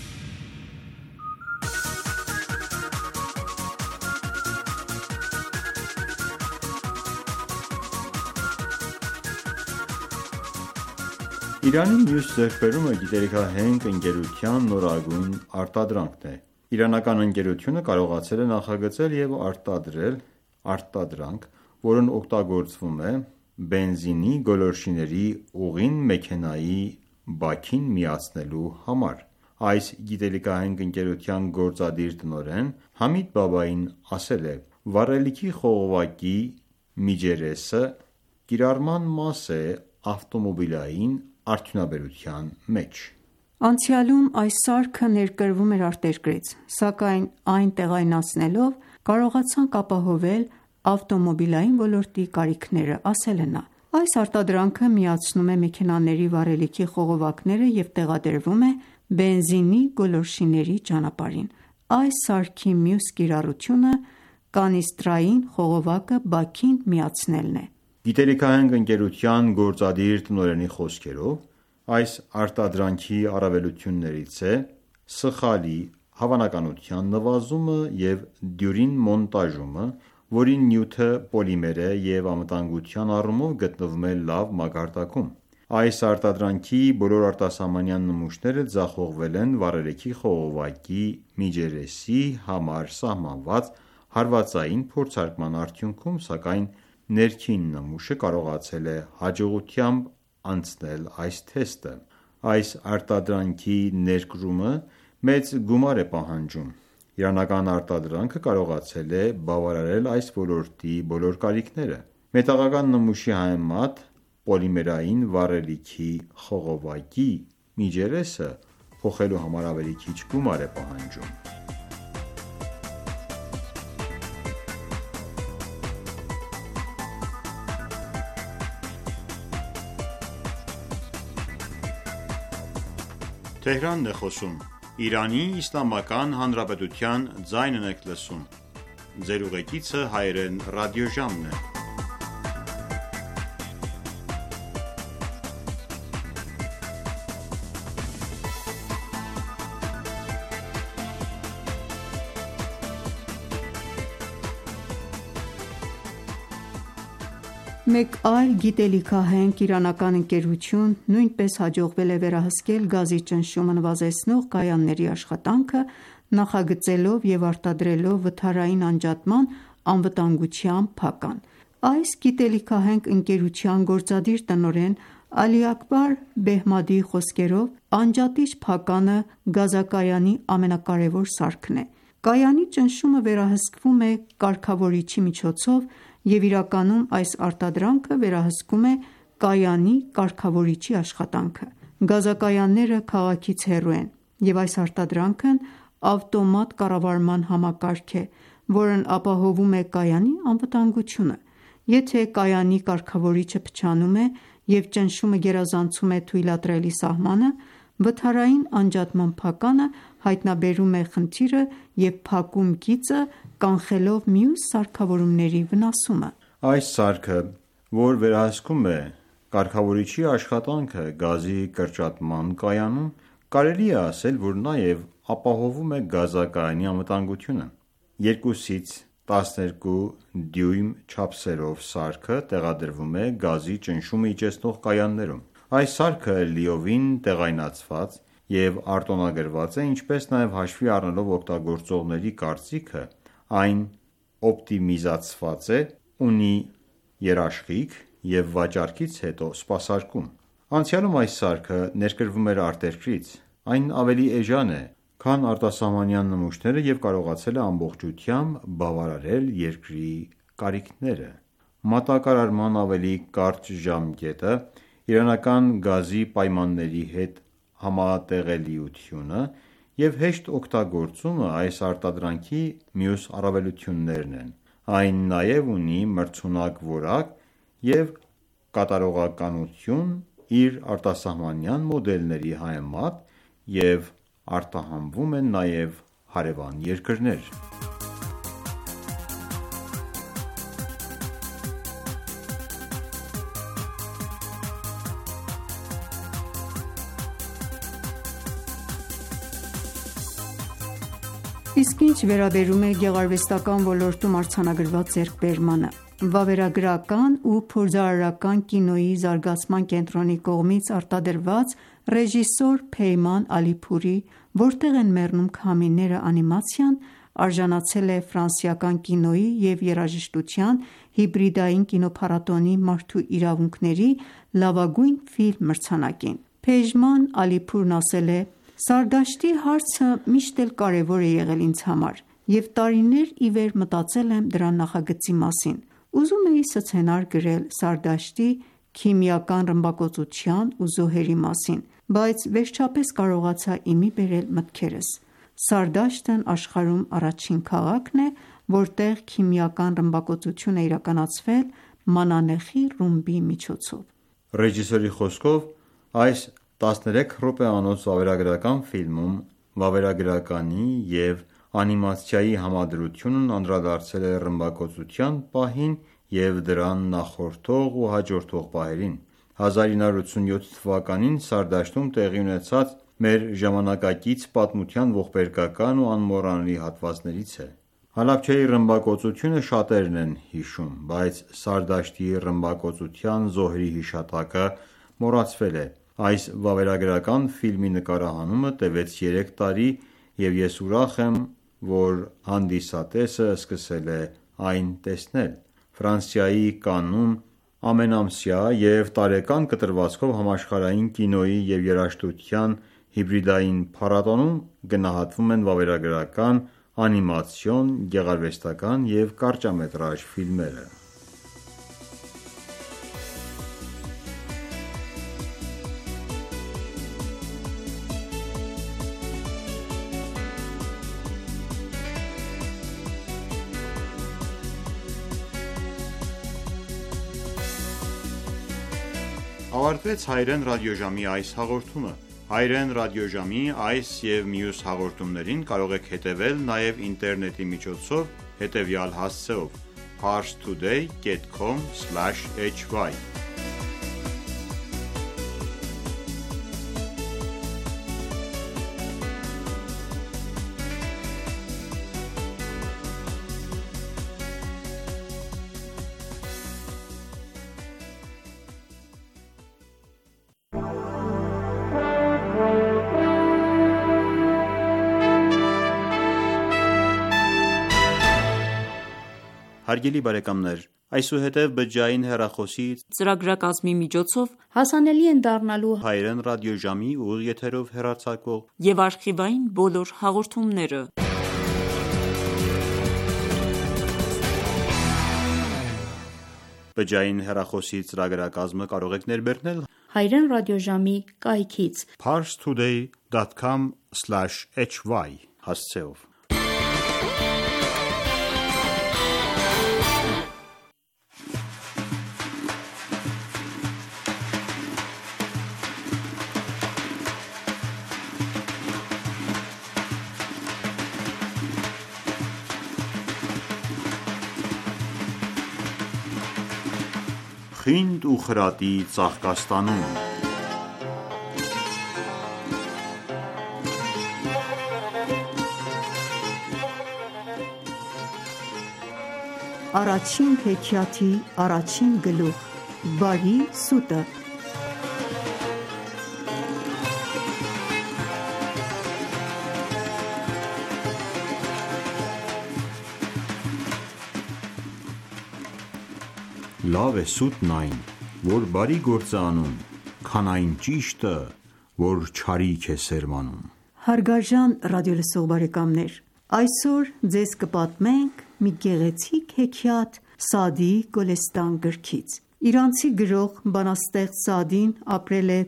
Իրանի մյուս ձեռքբերումը գիտելիքահենք ընկերության նորագույն արտադրանքն է: Իրանական ընկերությունը կարողացել է նախագծել և արտադրել արտադրանք, որն օգտագործվում է բենզինի գոլորշիների ուղին մեքենայի բաքին միացնելու համար: Այս գիտելիքահենք ընկերության գործադիր տնօրեն Համիդ Բաբային ասել է. «Վառելիքի խողովակի միջերեսը կիրառման մաս է ավտոմոբիլային արդյունաբերության մեջ»: Անցյալում այս սարքը ներկրվում էր արտերկրից, սակայն այն տեղայնացնելով կարողացանք ապահովել ավտոմոբիլային ոլորտի կարիքները, ասել է նա: Այս արտադրանքը միացնում է մեքենաների վառելիքի խողովակները և տեղադրվում է բենզինի գոլորշիների ճանապարհին: Այս սարքի մյուս կիրառությունը կանիստրային խողովակը բաքին միացնելն է: Գիտելիքահենք ընկերության գործադիր տնօրենի խոսքերով այս արտադրանքի առավելություններից է սխալի հավանականության նվազումը և դյուրին մոնտաժումը, որի նյութը պոլիմեր է և անվտանգության առումով գտնվում է լավ մակարդակում: Այս արտադրանքի բոլոր արտասահմանյան նմուշները ձախողվել են վառելիքի խողովակի միջերեսի համար սահմանված հարվածային փորձարկման արդյունքում, սակայն ներքին նմուշը կարողացել է հաջողությամբ անցնել այս թեստը: Այս արտադրանքի ներկրումը մեծ գումար է պահանջում: Իրանական արտադրանքը կարողացել է բավարարել այս ոլորտի բոլոր կարիքները: Մետաղական նմուշի համեմատ պոլիմերային վառելիքի խողովակի միջերեսը փոխելու համար ավելի քիչ գումար է պահանջում: Մեկ այլ գիտելիքահենք իրանական ընկերություն նույնպես հաջողվել է վերահսկել գազի ճնշումը նվազեցնող կայանների աշխատանքը, նախագծելով և արտադրելով վթարային անջատման անվտանգության փական։ Այս գիտելիքահենք ընկերության գործադիր տնօրեն Ալի Աքբար Բեհմադիի խոսքերով, անջատիչ փականը գազակայանի ամենակարևոր սարքն է։ Կայանի ճնշումը վերահսկվում է կարգավորիչի միջոցով և իրականում այս արտադրանքը վերահսկում է կայանի կարգավորիչի աշխատանքը։ Գազակայանները քաղաքից հեռու են, և այս արտադրանքն ավտոմատ կառավարման համակարգ է, որն ապահովում է կայանի անվտանգությունը։ Եթե կայանի կարգավորիչը փչանում է և ճնշումը գերազանցում է թույլատրելի սահմանը, վթարային անջատման փականը հայտնաբերում է խնդիրը և փակում գիծը, կանխելով մյուս սարքավորումների վնասումը։ Այս սարքը, որ վերահսկում է կարգավորիչի աշխատանքը գազի կրճատման կայանում, կարելի է ասել, որ նաև ապահովում է գազակայանի անվտանգությունը։ 2-ից 12 դյույմ չափսերով սարքը տեղադրվում է գազի ճնշումը իջեցնող կայաններում։ Այս սարքը լիովին տեղայնացված և արտոնագրված է, ինչպես նաև հաշվի առնելով օգտագործողների կարծիքը, այն օպտիմիզացված է, ունի երաշխիք և վաճառքից հետո սպասարկում։ Անցյալում այս սարքը ներկրվում էր արտերկրից։ Այն ավելի էժան է, քան արտասահմանյան նմուշները և կարողացել է ամբողջությամբ բավարարել երկրի կարիքները։ Մատակարարման ավելի կարճ ժամկետը, իրանական գազի պայմանների հետ համատեղելիությունը և հեշտ օգտագործումը այս արտադրանքի մյուս առավելություններն են։ Այն նաև ունի մրցունակ որակ և կատարողականություն իր արտասահմանյան մոդելների համեմատ և արտահանվում է նաև հարևան երկրներ։ Իսկ ինչ վերաբերում է գեղարվեստական ոլորտում արձանագրված ձեռքբերմանը, վավերագրական ու փորձարարական կինոյի զարգացման կենտրոնի կողմից արտադրված ռեժիսոր Փեյման Ալիփուրի «Որտե՞ղ են մեռնում քամիները» անիմացիան արժանացել է ֆրանսիական կինոյի և երաժշտության հիբրիդային կինոփառատոնի մարդու իրավունքների լավագույն ֆիլմ մրցանակին։ Փեյման Ալիփուրն ասել է. «Սարդաշտի հարցը միշտ էլ կարևոր է եղել ինձ համար, և տարիներ ի վեր մտածել եմ դրա նախագծի մասին։ Ուզում էի սցենար գրել Սարդաշտի քիմիական ռմբակոծության ու զոհերի մասին, բայց վերջապես կարողացա ի մի բերել մտքերս։ Սարդաշտն աշխարհում առաջին քաղաքն է, որտեղ քիմիական ռմբակոծություն է իրականացվել մանանեխի ռումբի միջոցով»։ Ռեժիսորի խոսքով, այս 13 րոպեանոց վավերագրական ֆիլմում վավերագրականի և անիմացիայի համադրությունն անդրադարձել է ռմբակոծության պահին և դրան նախորդող ու հաջորդող պահերին։ 1987 թվականին Սարդաշտում տեղի ունեցած մեր ժամանակակից պատմության ողբերգական ու անմոռանալի հատվածներից է։ Հալաբջեի ռմբակոծությունը շատերն են հիշում, բայց Սարդաշտի ռմբակոծության զոհերի հիշատակը մոռացվել է։ Այս վավերագրական ֆիլմի նկարահանումը տևեց 3 տարի, և ես ուրախ եմ, որ հանդիսատեսը սկսել է այն տեսնել։ Ֆրանսիայի Կաննում ամենամսյա և տարեկան կտրվածքով համաշխարհային կինոյի և երաժշտության հիբրիդային փառատոնում գնահատվում են վավերագրական, անիմացիոն, գեղարվեստական և կարճամետրաժ ֆիլմերը։ Ավարտվեց Հայրեն ռադիոժամի այս հաղորդումը։ Հայրեն ռադիոժամի այս և մյուս հաղորդումներին կարող եք հետևել նաև ինտերնետի միջոցով հետևյալ հասցեով՝ parstoday.com/hy Հարգելի բարեկամներ, այսուհետև բջջային հեռախոսի ծրագրակազմի միջոցով հասանելի են դառնալու հայերեն ռադիոժամի ուղիղ եթերով հեռարձակվող եւ արխիվային բոլոր հաղորդումները։ Բջջային հեռախոսի ծրագրակազմը կարող եք ներբեռնել հայերեն ռադիոժամի կայքից parstoday.com/hy հասցեով։ Խինդ ու խրատի ծաղկաստանում Առաջին հեքիաթի առաջին գլուխ՝ բարի սուտը։ Լավ է սուտն այն, որ բարի գործ է անում, քան այն ճիշտը, որ չարիք է սերմանում։ Հարգարժան ռադիոլսող բարեկամներ, այսօր ձեզ կպատմենք մի գեղեցիկ հեքիաթ Սաադիի Գոլեստան գրքից։ Իրանցի գրող, բանաստեղծ Սաադին ապրել է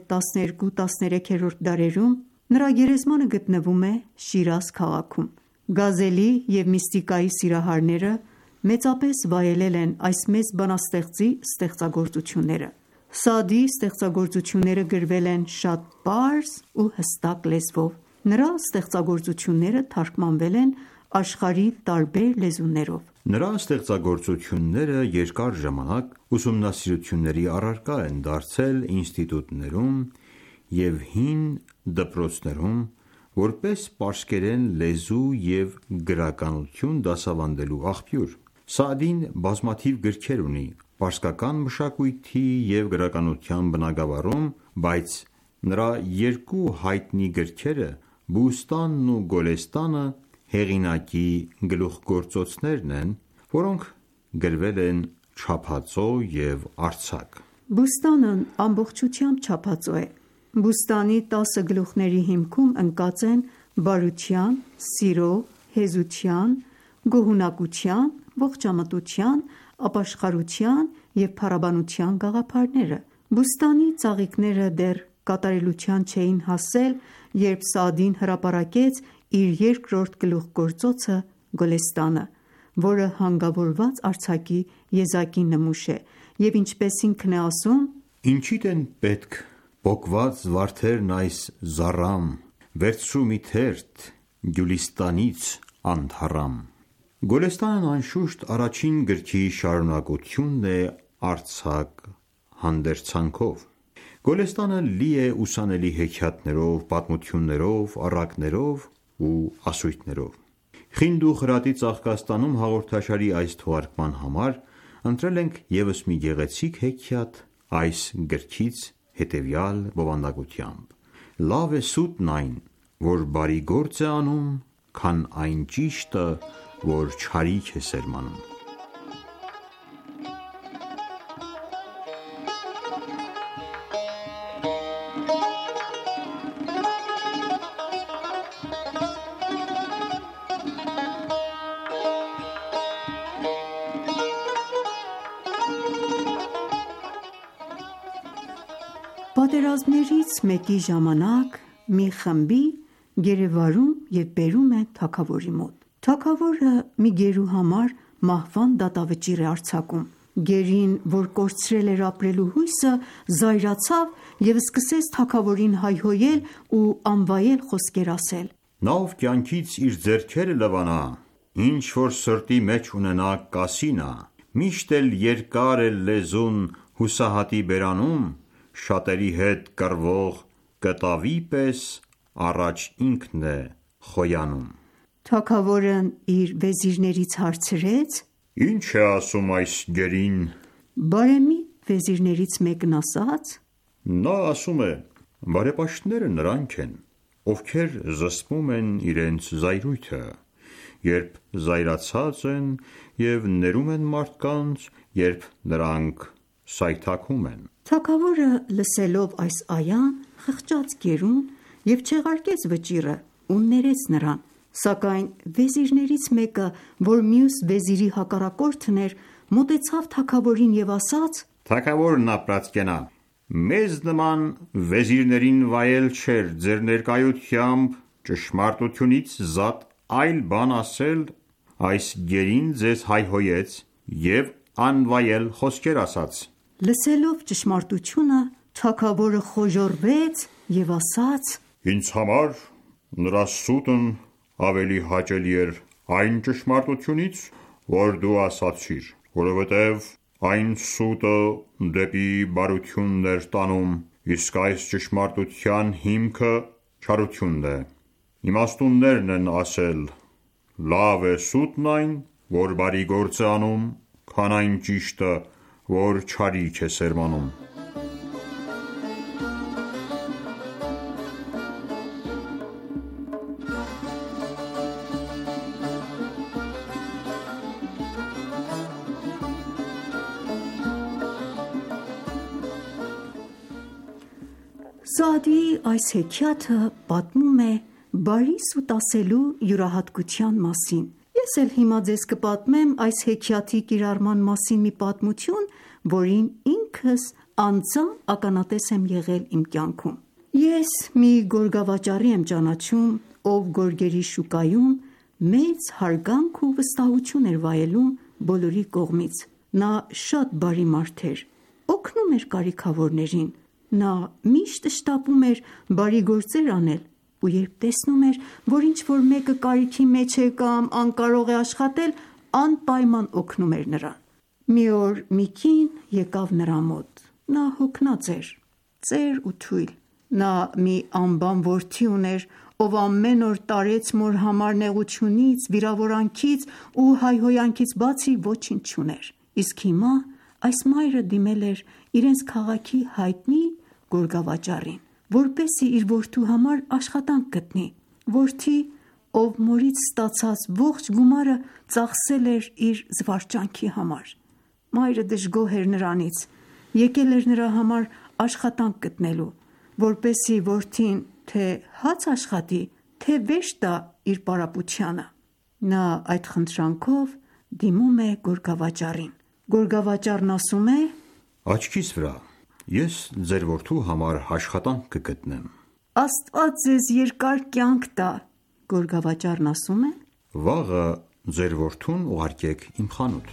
12-13-րդ դարերում։ Նրա գերեզմանը գտնվում է Շիրազ քաղաքում։ Գազելի և միստիկայի սիրահարները մեծապես վայելել են այս մեծ բանաստեղծի ստեղծագործությունները։ Սաադիի ստեղծագործությունները գրվել են շատ պարզ ու հստակ լեզվով։ Նրա ստեղծագործությունները թարգմանվել են աշխարհի տարբեր լեզուներով։ Նրա ստեղծագործությունները երկար ժամանակ ուսումնասիրությունների առարկա են դարձել ինստիտուտներում և հին դպրոցներում որպես պարսկերեն լեզու և գրականություն դասավանդելու աղբյուր։ Սաադին բազմաթիվ գրքեր ունի պարսկական մշակույթի և գրականության բնագավառում, բայց նրա երկու հայտնի գրքերը՝ Բուստանն ու Գոլեստանը, հեղինակի գլուխգործոցներն են, որոնք գրվել են չափածո և արձակ։ Բուստանն ամբողջությամբ չափածո է։ Բուստանի 10 գլուխների հիմքում ընկած են բարության, սիրո, հեզության, գոհունակության, ողջամտության, ապաշխարության և փառաբանության գաղափարները։ Բուստանի ծաղիկները դեռ կատարելության չէին հասել, երբ Սաադին հրապարակեց իր երկրորդ գլուխգործոցը Գոլեստանը, որը հանգավորված արձակի եզակի նմուշ է, և ինչպես ինքն է ասում. «Ինչիդ են պետք պոկված վարդերն այս զառամ, վերցրու մի թերթ Գյուլիստանից անթառամ»։ Գոլեստանն անշուշտ առաջին գրքի շարունակությունն է արձակ հանդերձանքով։ Գոլեստանը լի է ուսանելի հեքիաթներով, պատմություններով, առակներով ու ասույթներով։ Խինդ ու խրատի ծաղկաստանում հաղորդաշարի այս թողարկման համար ընտրել ենք ևս մի գեղեցիկ հեքիաթ այս գրքից հետևյալ բովանդակությամբ. Լավ է սուտն այն, որ բարի գործ է անում, քան այն ճիշտը, որ չարիք է սերմանում։ Պատերազմներից մեկի ժամանակ մի խմբի գերեվարում և բերում են թագավորի մոտ։ Թագավորը մի գերու համար մահվան դատավճիռ է արձակում։ Գերին, որ կորցրել էր ապրելու հույսը, զայրացավ և սկսեց թագավորին հայհոյել ու անվայել խոսքեր ասել։ Նա ով կյանքից իր ձեռքերը լվանա, ինչ որ սրտի մեջ ունենա կասինա, միշտ էլ երկար է լեզուն հուսահատի բերանում, շատերի հետ կռվող կտավի պես առաջ ինքն է խոյանում։ Թագավորն իր վեզիրներից հարցրեց. Ինչ է ասում այս գերին։ Բարեմիտ վեզիրներից մեկն ասաց. Նա ասում է. բարեպաշտները նրանք են, ովքեր զսպում են իրենց զայրույթը երբ զայրացած են և ներում են մարդկանց, երբ նրանք սայթաքում են»։ Թագավորը լսելով այս այան, խղճաց գերուն և չեղարկեց վճիռը ու ներեց նրան, սակայն վեզիրներից մեկը, որ մյուս վեզիրի հակառակորդն էր, մոտեցավ թագավորին և ասաց. «Թագավորն ապրած կենա, մեզ նման վեզիրներին վայել չէր ձեր ներկայությամբ ճշմարտությունից զատ այլ բան ասել, այս գերին ձեզ հայհոյեց և անվայել խոսքեր ասաց»։ Լսելով ճշմարտությունը, թագավորը խոժոռվեց և ասաց. «Ինձ համար նրա սուտն ավելի հաճելի էր այն ճշմարտությունից, որ դու ասացիր, որովհետև այն սուտը դեպի բարությունն էր տանում, իսկ այս ճշմարտության հիմքը չարությունն է։ Իմաստուններն են ասել. լավ է սուտն այն, որ բարի գործ է անում, քան այն ճիշտը, որ չարիք է սերմանում»։ Սաադիի այս հեքիաթը պատմում է բարի սուտ ասելու յուրահատկության մասին։ Ես էլ հիմա ձեզ կպատմեմ այս հեքիաթի կիրառման մասին մի պատմություն, որին ինքս անձամբ ականատես եմ եղել իմ կյանքում։ Ես մի գորգավաճառի եմ ճանաչում, ով գորգերի շուկայում մեծ հարգանք ու վստահություն էր վայելում բոլորի կողմից։ Նա շատ բարի մարդ էր, օգնում էր կարիքավորներին։ Նա միշտ շտապում էր բարի գործեր անել ու երբ տեսնում էր, որ ինչ-որ մեկը կարիքի մեջ է կամ անկարող է աշխատել, անպայման օգնում էր նրան։ Մի օր մի կին եկավ նրա մոտ։ Նա հոգնած էր, ծեր ու թույլ։ Նա մի անբան որդի ուներ, ով ամեն օր տարեց մոր համար նեղությունից, վիրավորանքից ու հայհոյանքից բացի ոչինչ չուներ։ Իսկ հիմա այս մայրը դիմել էր իրենց քաղաքի հայտնի գորգավաճառին, որպեսզի իր որդու համար աշխատանք գտնի։ Որդի, ով մորից ստացած ողջ գումարը ծախսել էր իր զվարճանքի համար։ Մայրը դժգոհ էր նրանից, եկել էր նրա համար աշխատանք գտնելու, որպեսզի որդին թե հաց աշխատի, թե վերջ տա իր պարապությանը։ Նա այդ խնդրանքով դիմում է գորգավաճառին։ Գորգավաճառն ասում է. «Աչքիս վրա, ես ձեր որդու համար աշխատանք կգտնեմ»։ «Աստված ձեզ երկար կյանք տա»։ Գորգավաճառն ասում է. «Վաղը ձեր որդուն ուղարկեք իմ խանութ»։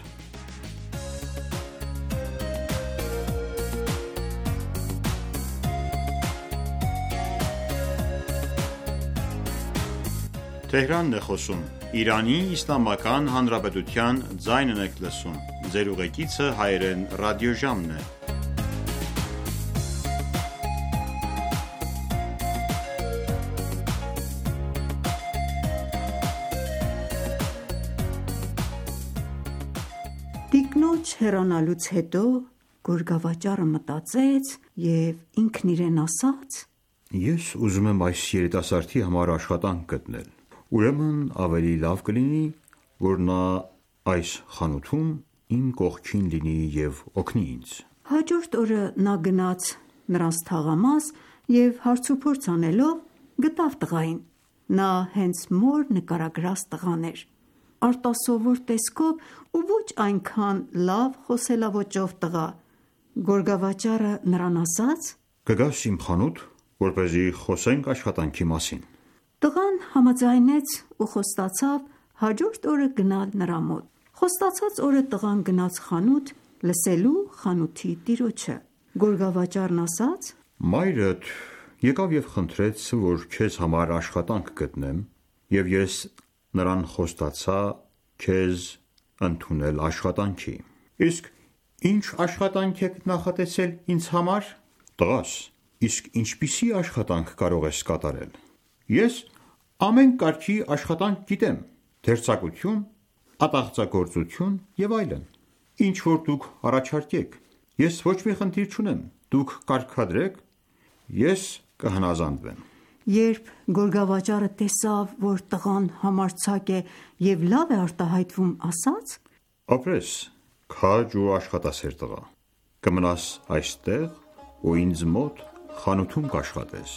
Տիկնոջ հեռանալուց հետո գորգավաճառը մտածեց և ինքն իրեն ասաց. «Ես ուզում եմ այս երիտասարդի համար աշխատանք գտնել, ուրեմն ավելի լավ կլինի, որ նա այս խանութում իմ կողքին լինի և օգնի ինձ»։ Հաջորդ օրը նա գնաց նրանց թաղամաս և հարցուփորձ անելով գտավ տղային։ Նա հենց մոր նկարագրած տղան էր, արտասովոր տեսքով ու ոչ այնքան լավ խոսելաոճով տղա։ Գորգավաճառը նրան ասաց. «Կգաս իմ խանութ, որպեսզի խոսենք աշխատանքի մասին»։ Տղան համաձայնեց ու խոստացավ հաջորդ օրը գնալ նրա մոտ։ Խոստացած օրը տղան գնաց խանութ լսելու խանութի տիրոջը։ Գորգավաճառն ասաց. «Մայրդ եկավ և խնդրեց, որ քեզ համար աշխատանք գտնեմ, և ես նրան խոստացա քեզ ընդունել աշխատանքի։ Իսկ ի՞նչ աշխատանք եք նախատեսել ինձ համար»։ «Տղաս, իսկ ինչպիսի աշխատանք կարող ես կատարել»։ «Ես ամեն կարգի աշխատանք գիտեմ, դերձակություն, ատաղձագործություն և այլն։ Ինչ որ դուք առաջարկեք, ես ոչ մի խնդիր չունեմ, դուք կարգադրեք, ես կհնազանդվեմ»։ Երբ գորգավաճառը տեսավ, որ տղան համարձակ է և լավ է արտահայտվում, ասաց. «Ապրես, քաջ ու աշխատասեր տղա, կմնաս այստեղ ու ինձ մոտ խանութում կաշխատես»։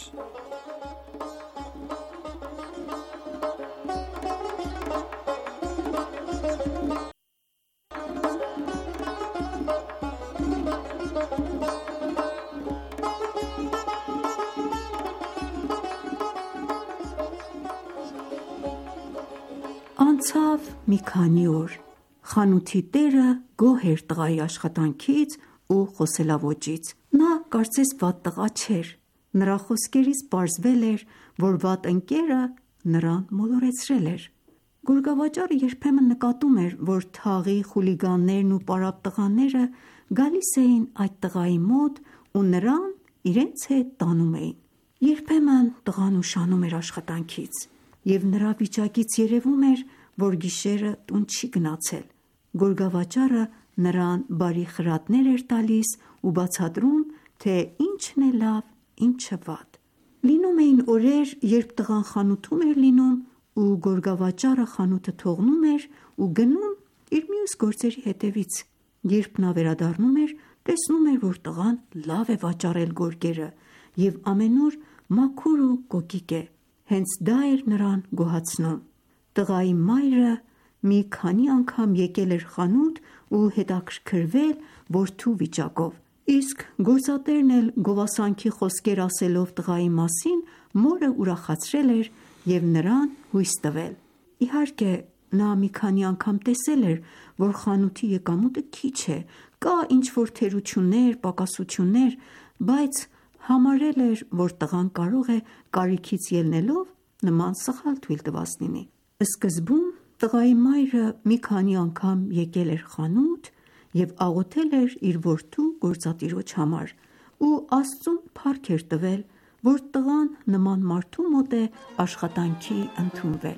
Անցավ մի քանի օր, խանութի տերը գոհ էր տղայի աշխատանքից ու խոսելաոճից: Նա կարծես վատ տղա չէր: Նրա խոսքերից պարզվել էր, որ վատ ընկերը նրան մոլորեցրել էր: Գորգավաճառը երբեմն նկատում էր, որ թաղի խուլիգաններն ու պարապ տղաները գալիս էին այդ տղայի մոտ ու նրան իրենց հետ տանում էին: Երբեմն տղան ուշանում էր աշխատանքից և նրա վիճակից երևում էր, որ գիշերը տուն չի գնացել: Գորգավաճառը նրան բարի խրատներ էր տալիս ու բացատրում, թե ինչն է լավ, ինչը վատ: Լինում էին օրեր, երբ տղան խանութում էր լինում ու գորգավաճառը խանութը թողնում էր ու գնում իր մյուս գործերի հետևից: Երբ նա վերադառնում էր, տեսնում էր, որ տղան լավ է վաճառել գորգերը և ամենուր մաքուր ու կոկիկ է: Հենց դա էր նրան գոհացնում: Տղայի մայրը մի քանի անգամ եկել էր խանութ ու հետաքրքրվել որդու վիճակով: Իսկ գործատերն էլ գովասանքի խոսքեր ասելով տղայի մասին, մորը ուրախացրել էր և նրան հույս տվել: Իհարկե նա մի քանի անգամ տեսել էր, որ խանութի եկամուտը քիչ է, կա ինչ-որ թերություններ, պակասություններ, բայց համարել էր, որ տղան կարող է կարիքից ելնելով նման սխալ թույլ տված լինի: Սկզբում տղայի մայրը մի քանի անգամ եկել էր խանութ և աղոթել էր իր որդու գործատիրոջ համար ու Աստծուն փառք էր տվել, որ տղան նման մարդու մոտ է աշխատանքի ընդունվել: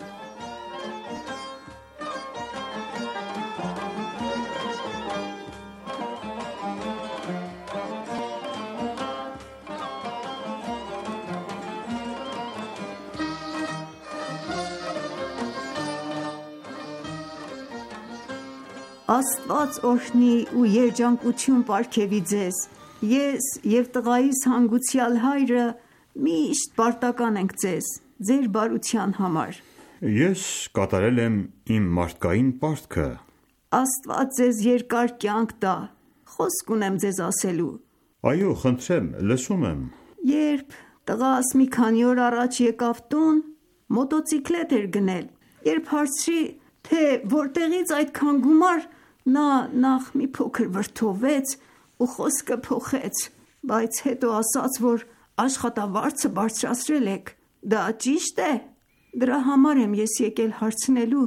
Աստված օրհնի ու երջանկություն պարգևի ձեզ: Ես և տղայիս հանգուցյալ հայրը միշտ պարտական ենք ձեզ, ձեր բարության համար: Ես կատարել եմ իմ մարդկային պարտքը: Աստված ձեզ երկար կյանք տա: Խոսք ունեմ ձեզ ասելու: Այո, խնդրեմ, լսում եմ: Երբ տղաս մի քանի օր առաջ եկավ տուն, մոտոցիկլետ էր գնել: Երբ հարցրի, թե որտեղից այդքան գումար, նա նախ մի փոքր վրդովվեց ու խոսքը փոխեց, բայց հետո ասաց, որ աշխատավարձը բարձրացրել եք: Դա ճի՞շտ է: Դրա համար եմ ես եկել հարցնելու,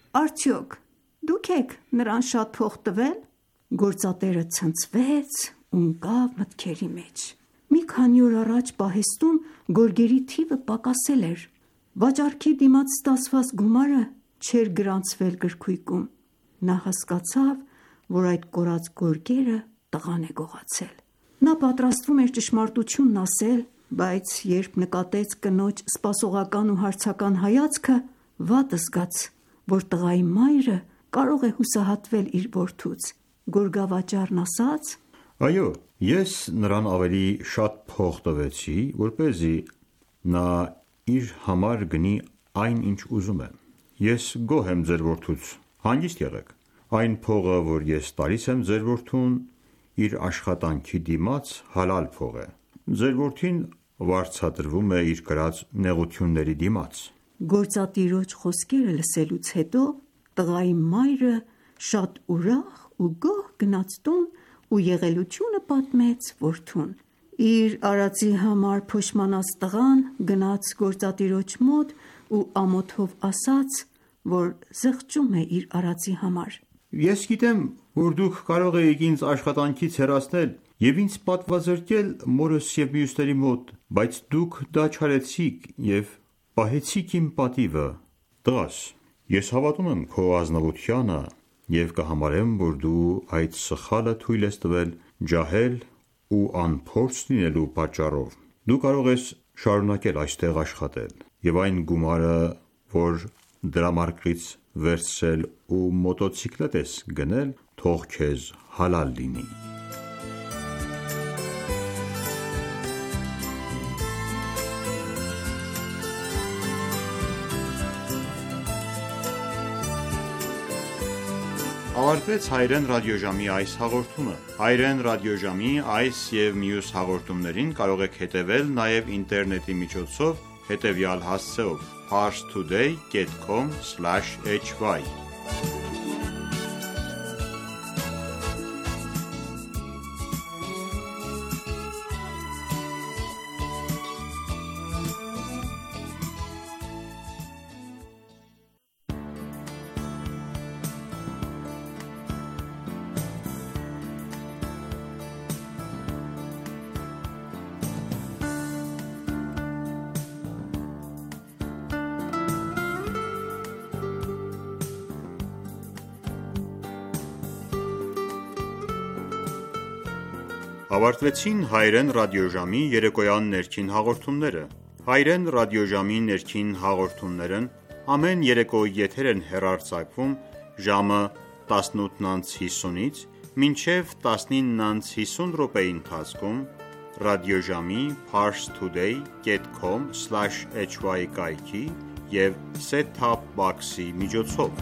արդյոք դուք եք նրան շատ փող տվել: Գործատերը ցնցվեց ու ընկավ մտքերի մեջ: Մի քանի օր առաջ պահեստում գորգերի թիվը պակասել էր: Վաճառքի դիմաց ստացված գումարը չէր գրանցվել գրքույկում: Նա հասկացավ, որ այդ կորած գորգերը տղան է գողացել: Նա պատրաստվում էր ճշմարտությունն ասել, բայց երբ նկատեց կնոջ սպասողական ու հարցական հայացքը, վատ զգաց, որ տղայի մայրը կարող է հուսահատվել իր որդուց: Գորգավաճառն ասաց. Այո, ես նրան ավելի շատ փող տվեցի, որպեսզի նա իր համար գնի այն, ինչ ուզում է: Ես գոհ եմ ձեր որդուց, հանգիստ եղեք: Այն փողը, որ ես տալիս եմ ձեր որդուն, իր աշխատանքի դիմաց հալալ փող է: Ձեր որդին վարձատրվում է իր կրած նեղությունների դիմաց: Գործատիրոջ խոսքերը լսելուց հետո տղայի մայրը շատ ուրախ ու գոհ գնաց տուն ու եղելությունը պատմեց որդուն: Իր արածի համար փոշմանած տղան գնաց գործատիրոջ մոտ ու ամոթով ասաց, որ զղջում է իր արածի համար: Ես գիտեմ, որ դուք կարող էիք ինձ աշխատանքից հեռացնել և ինձ պատվազրկել մորս և մյուսների մոտ, բայց դուք դա չարեցիք և պահեցիք իմ պատիվը: Տղաս, ես հավատում եմ քո ազնվությանը և կհամարեմ, որ դու այդ սխալը թույլ ես տվել ջահել ու անփորձ լինելու պատճառով: Դու կարող ես շարունակել այստեղ աշխատել և այն գումարը, որ դրամարկղից վերցրել ու մոտոցիկլետ ես գնել, թող քեզ հալալ լինի։ Ավարտվեց հայերեն ռադիոժամի այս հաղորդումը։ Հայերեն ռադիոժամի այս և մյուս հաղորդումներին կարող եք հետևել նաև ինտերնետի միջոցով հետևյալ հասցեով՝ parstoday.com/hy Ավարտվեցին հայերեն ռադիոժամի երեկոյան ներքին հաղորդումները։ Հայերեն ռադիոժամի ներքին հաղորդումներն ամեն երեկո եթեր են հեռարձակվում ժամը 18:50-ից մինչև 19:50 րոպեի ընթացքում ռադիոժամի parstoday.com/hy կայքի և set-top box-ի միջոցով։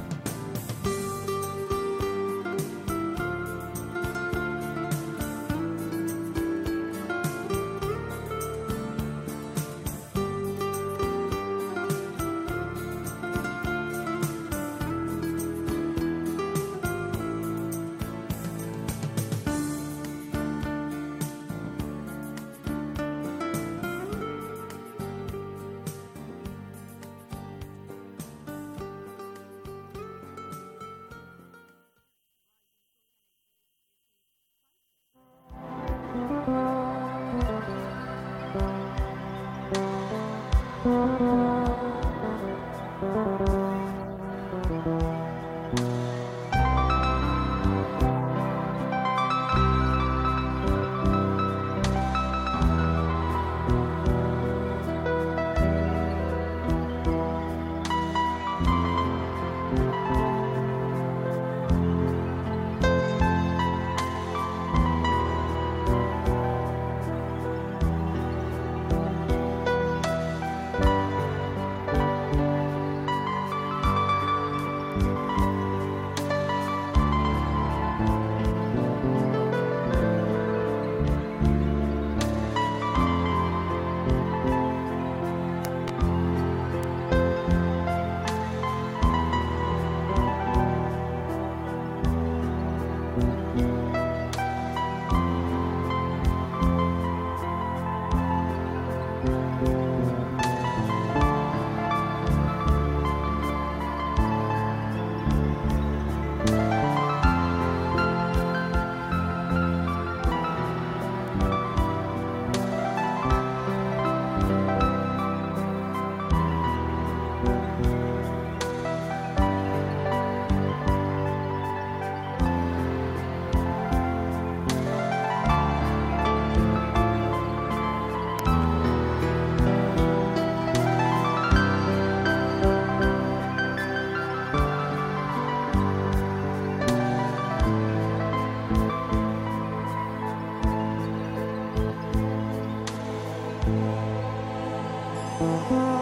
Thank you.